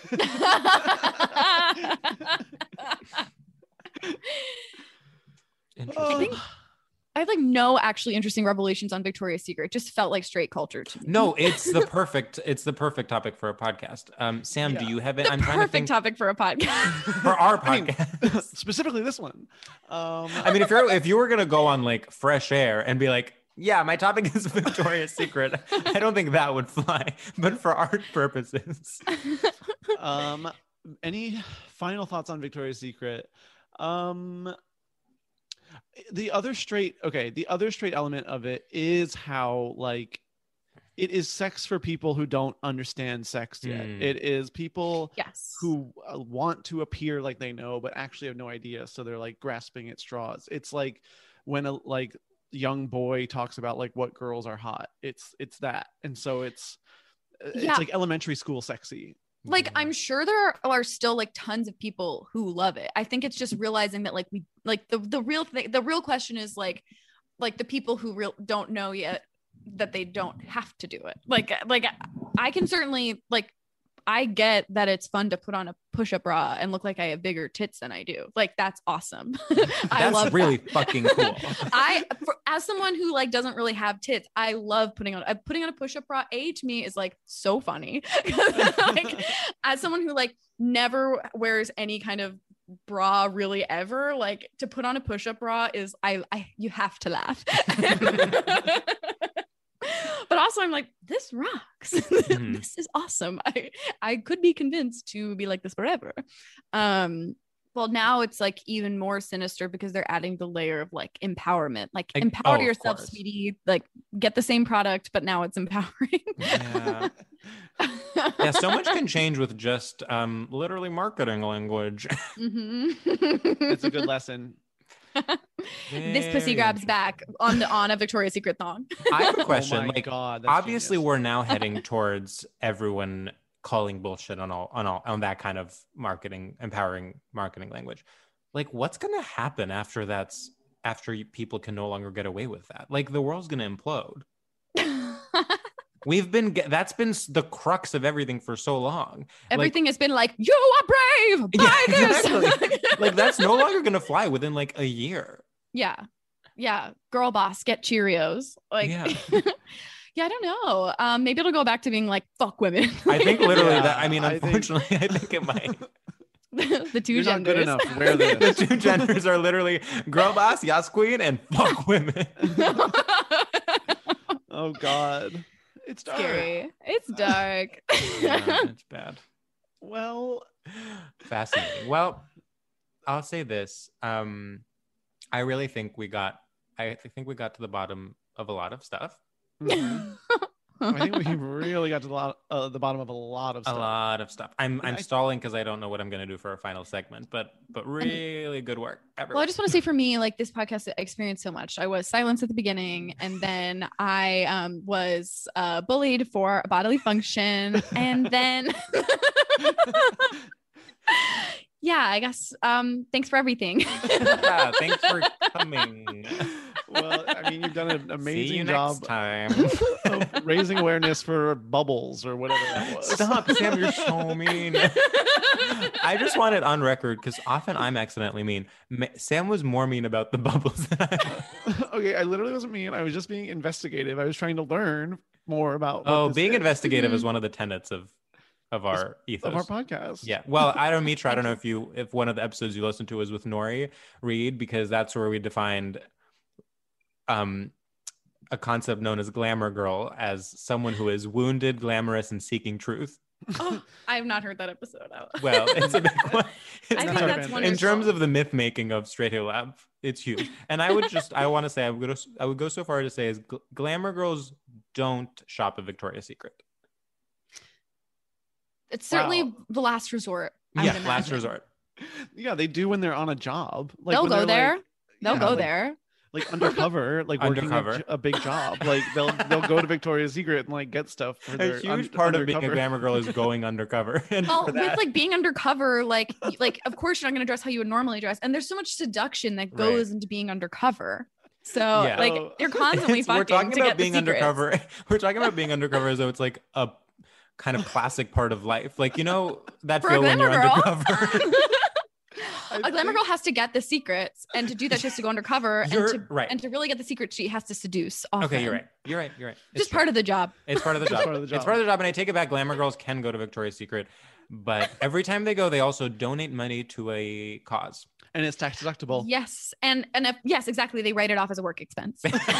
S5: Interesting.
S6: I think I have like no actually interesting revelations on Victoria's Secret. It just felt like straight culture to me.
S5: No, it's the perfect. It's the perfect topic for a podcast. Um, Sam, do
S7: Yeah.
S5: you have it?
S6: The
S5: I'm trying to
S6: perfect
S5: think
S6: topic for a podcast.
S5: for our
S7: I mean,
S5: podcast.
S7: specifically this one. Um,
S5: I mean, if you're if you were gonna go on like Fresh Air and be like, yeah, my topic is Victoria's Secret, I don't think that would fly. But for art purposes,
S7: um, any final thoughts on Victoria's Secret? Um, the other straight, okay, the other straight element of it is how like it is sex for people who don't understand sex yet.
S5: Mm.
S7: It is people
S6: Yes.
S7: who uh, want to appear like they know, but actually have no idea. So they're like grasping at straws. It's like when a like young boy talks about like what girls are hot. It's it's that, and so it's it's
S6: Yeah.
S7: like elementary school sexy.
S6: Like I'm sure there are still like tons of people who love it. I think it's just realizing that like we like the the real thing the real question is like like the people who real don't know yet that they don't have to do it. Like like I can certainly like I get that it's fun to put on a push-up bra and look like I have bigger tits than I do. Like that's awesome. I
S5: that's
S6: love
S5: really
S6: that.
S5: fucking cool.
S6: I, for, as someone who like doesn't really have tits, I love putting on uh, putting on a push-up bra. A to me is like so funny. Like, as someone who like never wears any kind of bra really ever, like to put on a push-up bra is I, I you have to laugh. But also I'm like, this rocks.
S5: Mhm.
S6: This is awesome. I I could be convinced to be like this forever. Um well, now it's like even more sinister because they're adding the layer of like empowerment. Like,
S5: Like,
S6: empower
S5: oh, of
S6: yourself,
S5: course.
S6: sweetie. Like, get the same product, but now it's empowering.
S5: Yeah. Yeah, so much can change with just um, literally marketing language.
S6: Mhm.
S7: It's a good lesson.
S6: This pussy
S5: Very
S6: grabs back on the on a Victoria's Secret thong.
S5: I have a question.
S7: Oh my
S5: like,
S7: God, that's
S5: obviously,
S7: genius.
S5: we're now heading towards everyone calling bullshit on all on all on that kind of marketing, empowering marketing language. Like, what's gonna happen after that's after you, people can no longer get away with that? Like, the world's gonna implode. We've been ge- that's been s- the crux of everything for so long.
S6: Everything has been like, you are brave. Buy
S5: Yeah,
S6: this.
S5: exactly. Like, that's no longer gonna fly within like a year.
S6: Yeah. Yeah. Girl boss, get Cheerios. Like,
S5: Yeah.
S6: yeah, I don't know. Um, maybe it'll go back to being like, fuck women.
S5: I think literally
S7: Yeah,
S5: that. I mean,
S7: I think-
S5: unfortunately, I think it might.
S6: the two
S7: You're not good
S6: genders.
S7: enough. Wear
S5: the
S7: this.
S5: two genders are literally girl boss, yas queen, and fuck women.
S7: Oh God, it's dark.
S6: Scary. It's dark.
S5: Yeah, it's bad.
S7: Well,
S5: Fascinating. Well, I'll say this. Um, I really think we got. I think we got to the bottom of a lot of stuff.
S7: Mhm. I think we really got to the, lot, uh, the bottom of a lot of stuff.
S5: A lot of stuff. I'm I'm
S7: I-
S5: stalling because I don't know what I'm going to do for our final segment, but but really good work. Everyone.
S6: Well, I just want to say for me, like this podcast, I experienced so much. I was silenced at the beginning, and then I um, was uh, bullied for a bodily function, and then yeah, I guess um, thanks for everything.
S5: Yeah, thanks for coming.
S7: Well, I mean, you've done an
S5: See you
S7: amazing
S5: next
S7: job
S5: time.
S7: of raising awareness for bubbles or whatever that was.
S5: Stop, Sam. You're so mean. I just want it on record because often I'm accidentally mean. Ma- Sam was more mean about the bubbles than I was.
S7: Okay, I literally wasn't mean. I was just being investigative. I was trying to learn more about. what
S5: Oh,
S7: this
S5: being
S7: is
S5: investigative
S6: Mhm.
S5: is one of the tenets of of our ethos.
S7: of our podcast.
S5: Yeah. Well, I don't, Mitra, I don't know if you, if one of the episodes you listened to was with Nori Reed, because that's where we defined um, a concept known as glamour girl as someone who is wounded, glamorous, and seeking truth.
S6: Oh, I have not heard that episode out.
S5: Well, it's a big one. It's
S6: I think
S5: not-
S6: that's
S5: in
S6: wonderful.
S5: terms of the myth making of Straight Hair Lab, it's huge. And I would just, I want to say, I would, go, I would go so far to say is gl- glamour girls don't shop at Victoria's Secret.
S6: It's certainly
S7: Wow.
S6: the last resort. I
S5: Yeah,
S6: would
S5: last
S6: imagine.
S5: resort.
S7: Yeah, they do when they're on a job. Like
S6: They'll
S7: when
S6: go
S7: they're,
S6: there.
S7: like-
S6: They'll
S7: yeah,
S6: go
S7: like-
S6: there.
S7: like undercover, like working
S5: Undercover.
S7: a, j- a big job. Like they'll they'll go to Victoria's Secret and like get stuff for their
S5: A huge
S7: un-
S5: part of being a
S7: undercover.
S5: glamour girl is going undercover. And
S6: Well,
S5: for
S6: with
S5: that,
S6: like being undercover, like like of course you're not going to dress how you would normally dress, and there's so much seduction that goes into being undercover. So
S5: Yeah.
S6: like
S7: Oh.
S6: you're constantly
S5: It's-
S6: fucking
S5: we're talking
S6: to
S5: about
S6: get the
S5: being
S6: secrets.
S5: undercover. We're talking about being undercover as though it's like a kind of classic part of life. Like, you know, that
S6: For a
S5: feel when you're
S6: glamour girl.
S5: undercover.
S7: I
S6: A glamour
S7: think-
S6: girl has to get the secrets, and to do that, she has to go undercover, and
S5: You're
S6: to
S5: right.
S6: and to really get the secrets, she has to seduce. Often.
S5: Okay, you're right. You're right. You're right. It's
S6: Just
S5: true.
S6: part of the job.
S5: It's part of the
S7: Just
S5: job.
S7: part of the
S5: It's
S7: job.
S5: part of the job. And I take it back. Glamour girls can go to Victoria's Secret, but every time they go, they also donate money to a cause.
S7: and it's tax deductible.
S6: Yes, and and if, yes, exactly. They write it off as a work expense.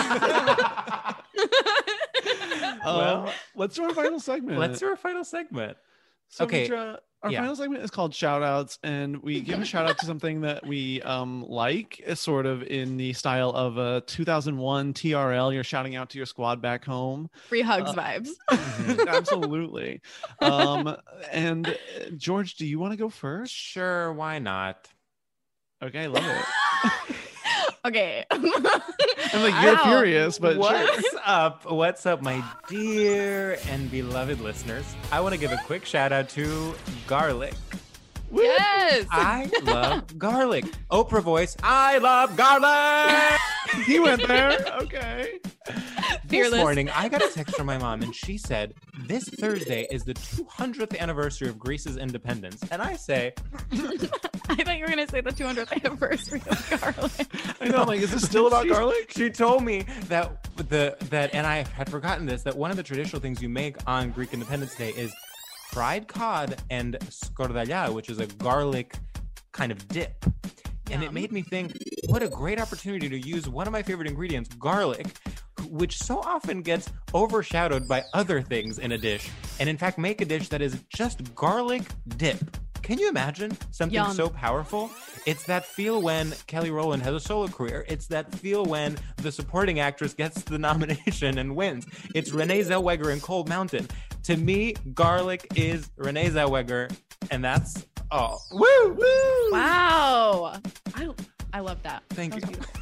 S7: Um,
S5: Well,
S7: let's do our final segment.
S5: Let's do our final segment.
S7: So,
S5: okay,
S7: Mitra, our
S5: yeah.
S7: final segment is called shout outs, and we give a shout out to something that we um like, uh, sort of in the style of a two thousand one T R L. You're shouting out to your squad back home.
S6: Free hugs
S7: Uh,
S6: vibes.
S7: Absolutely. Um, and uh, George, do you want to go first?
S5: Sure, why not?
S7: Okay, I love it.
S6: Okay.
S7: I'm like, you're
S6: Wow.
S7: furious, but sure.
S5: What's up? What's up, my dear and beloved listeners? I want to give a quick shout out to garlic.
S7: Woo!
S6: Yes.
S5: I love garlic. Oprah voice. I love garlic.
S7: He went there. Okay.
S5: This
S6: Fearless.
S5: morning, I got a text from my mom, and she said, "This Thursday is the two hundredth anniversary of Greece's independence." And I say,
S6: I thought you were gonna say the two hundredth anniversary of garlic.
S7: I know. I'm like, is this still about
S5: She-
S7: garlic?
S5: She told me that the that, and I had forgotten this, that one of the traditional things you make on Greek Independence Day is fried cod and skordalia, which is a garlic kind of dip. And it
S6: Yum.
S5: made me think, what a great opportunity to use one of my favorite ingredients, garlic, which so often gets overshadowed by other things in a dish, and in fact make a dish that is just garlic dip. Can you imagine something
S6: Yum.
S5: so powerful? It's that feel when Kelly Rowland has a solo career. It's that feel when the supporting actress gets the nomination and wins. It's Renee Zellweger in Cold Mountain. To me, garlic is Renee Zellweger, and that's all. Woo! Woo!
S6: Wow. I I love that.
S5: Thank
S6: That was
S5: you.
S6: beautiful.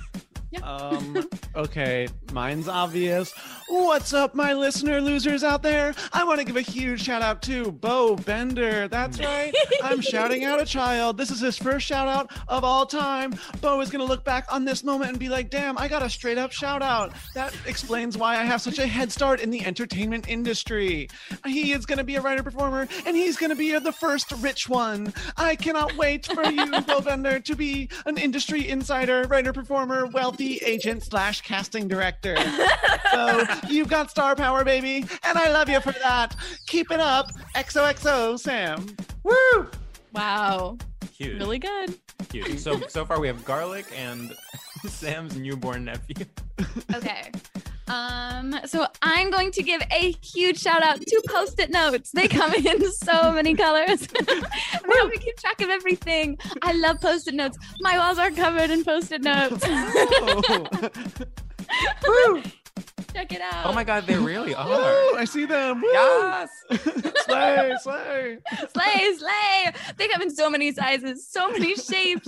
S7: Um, okay, mine's obvious. What's up, my listener losers out there? I want to give a huge shout out to Bo Bender. That's right. I'm shouting out a child. This is his first shout out of all time. Bo is going to look back on this moment and be like, damn, I got a straight up shout out. That explains why I have such a head start in the entertainment industry. He is going to be a writer performer, and he's going to be the first rich one. I cannot wait for you, Bo Bender, to be an industry insider, writer performer, wealthy agent slash casting director. So you've got star power, baby, and I love you for that. Keep it up. X O X O, Sam.
S5: Woo!
S6: Wow.
S5: Huge.
S6: Really good.
S5: Huge. So so far we have garlic and Sam's newborn nephew.
S6: Okay. Um, so I'm going to give a huge shout out to Post-it notes. They come in so many colors. They help me keep track of everything. I love Post-it notes. My walls are covered in Post-it notes. Check it out.
S5: Oh my God, they really are.
S7: Woo, I see them. Woo.
S5: Yes.
S7: Slay, slay.
S6: Slay, slay. They come in so many sizes, so many shapes.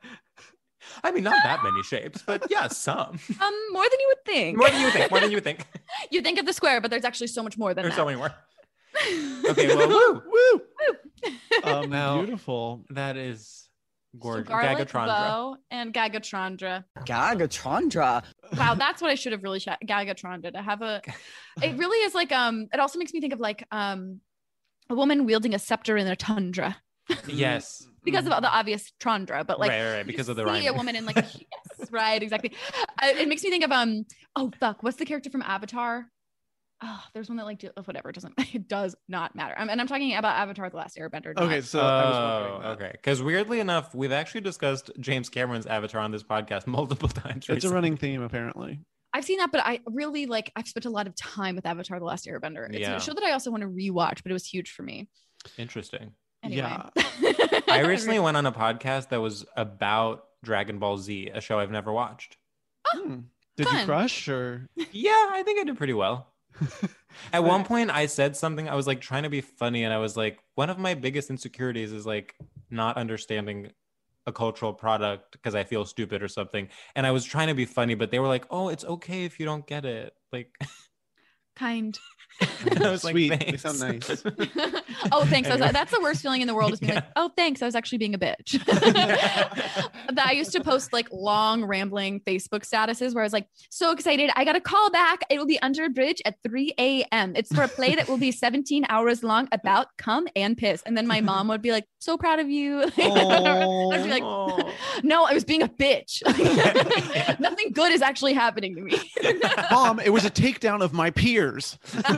S5: I mean, not that many shapes, but yeah, some.
S6: Um, more than you would think.
S5: More than you would think. More than you would think.
S6: You think of the square, but there's actually so much more than
S5: There's
S6: that.
S5: so many more. Okay, well, woo.
S7: Woo.
S6: Woo.
S7: Um,
S5: Now-
S7: beautiful.
S5: That is
S6: So
S5: gorgeous.
S6: garlic
S5: Gagatrandra.
S6: bow and Gagatrandra.
S8: Gagatrandra.
S6: Wow, that's what I should have really shot. Gagatrandra to have a. It really is like um. It also makes me think of like um, a woman wielding a scepter in a tundra
S5: Yes.
S6: because of the obvious Trandra, but like
S5: right, right, right,
S6: you
S5: because of the
S6: see
S5: rhyming.
S6: a woman in like a, yes, right, exactly. Uh, it makes me think of um. Oh fuck, what's the character from Avatar? Oh, there's one that like do- whatever. It doesn't it does not matter. Um, and I'm talking about Avatar: The Last Airbender. not-
S7: Okay, so I was
S5: Oh,
S7: wondering that.
S5: okay. Because weirdly enough, we've actually discussed James Cameron's Avatar on this podcast multiple times.
S7: It's a
S5: recently.
S7: running theme, apparently.
S6: I've seen that, but I really like. I've spent a lot of time with Avatar: The Last Airbender. It's
S5: Yeah.
S6: a show that I also want to rewatch, but it was huge for me.
S5: Interesting.
S6: Anyway.
S7: Yeah.
S5: I recently went on a podcast that was about Dragon Ball Z, a show I've never watched.
S7: Hmm. Did you
S6: fun.
S7: crush or?
S5: Yeah, I think I did pretty well. At one point, I said something. I was like trying to be funny, and I was like, one of my biggest insecurities is like not understanding a cultural product because I feel stupid or something. And I was trying to be funny, but they were like, "Oh, it's okay if you don't get it." Like,
S6: Kind.
S5: I was
S7: Sweet.
S5: like,
S7: They
S5: "Thanks."
S7: sound nice.
S6: Oh, thanks. I was
S5: Anyway.
S6: like, that's the worst feeling in the world is being like, oh, thanks. I was actually being a bitch. That I used to post like long rambling Facebook statuses where I was like, so excited. I got a call back. It will be under a bridge at three a.m. It's for a play that will be seventeen hours long about cum and piss. And then my mom would be like, so proud of you. I'd be like,
S5: Oh.
S6: no, I was being a bitch. Nothing good is actually happening to me.
S7: Mom, it was a takedown of my peers.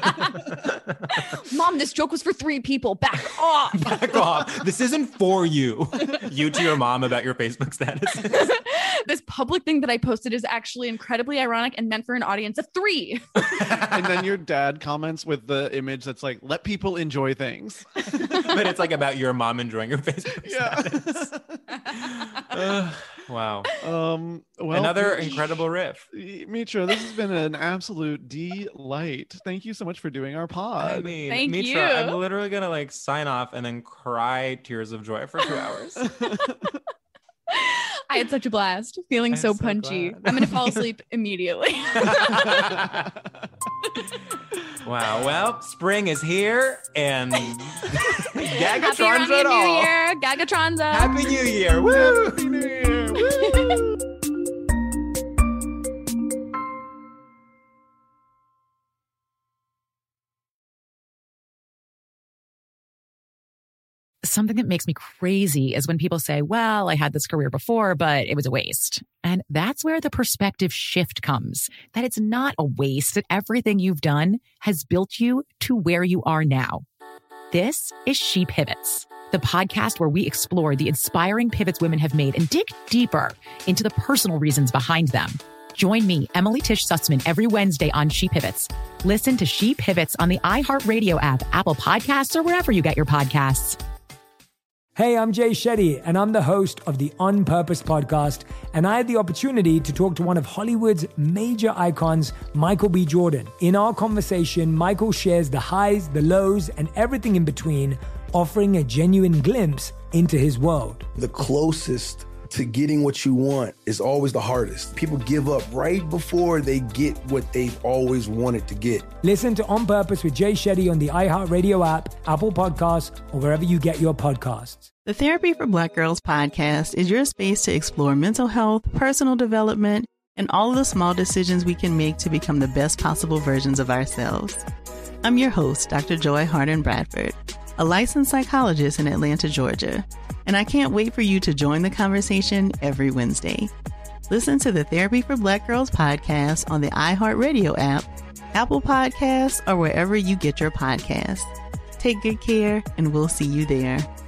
S6: Mom, this joke was for three people. Back off.
S5: Back off. This isn't for you. You to your mom about your Facebook status.
S6: This public thing that I posted is actually incredibly ironic and meant for an audience of three.
S7: And then your dad comments with the image that's like, let people enjoy things.
S5: But it's like about your mom enjoying your Facebook
S7: Yeah.
S5: status. Ugh, wow.
S7: Um, well,
S5: Another
S7: Mitch-
S5: incredible riff.
S7: Mitra, this has been an absolute delight. Thank you so much for doing our
S5: I
S7: pod.
S5: mean,
S6: Thank
S5: Mitra,
S6: you.
S5: I'm literally gonna like sign off and then cry tears of joy for two hours.
S6: I had such a blast, feeling
S5: I'm
S6: so
S5: so
S6: punchy.
S5: glad.
S6: I'm gonna fall asleep immediately.
S5: Wow. Well, spring is here and
S6: Happy
S5: Gagatrons
S6: Iranian
S5: at
S6: New
S5: all.
S6: Year, Gagatronza.
S5: Happy New Year. Woo!
S7: Happy New Year. Woo!
S2: Something that makes me crazy is when people say, well, I had this career before, but it was a waste. And that's where the perspective shift comes, that it's not a waste, that everything you've done has built you to where you are now. This is She Pivots, the podcast where we explore the inspiring pivots women have made and dig deeper into the personal reasons behind them. Join me, Emily Tish Sussman, every Wednesday on She Pivots. Listen to She Pivots on the iHeartRadio app, Apple Podcasts, or wherever you get your podcasts.
S9: Hey, I'm Jay Shetty, and I'm the host of the On Purpose podcast, and I had the opportunity to talk to one of Hollywood's major icons, Michael B. Jordan. In our conversation, Michael shares the highs, the lows, and everything in between, offering a genuine glimpse into his world.
S10: The closest to getting what you want is always the hardest. People give up right before they get what they've always wanted to get.
S9: Listen to On Purpose with Jay Shetty on the iHeartRadio app, Apple Podcasts, or wherever you get your podcasts.
S3: The Therapy for Black Girls podcast is your space to explore mental health, personal development, and all of the small decisions we can make to become the best possible versions of ourselves. I'm your host, Doctor Joy Harden Bradford, a licensed psychologist in Atlanta, Georgia, and I can't wait for you to join the conversation every Wednesday. Listen to the Therapy for Black Girls podcast on the iHeartRadio app, Apple Podcasts, or wherever you get your podcasts. Take good care, and we'll see you there.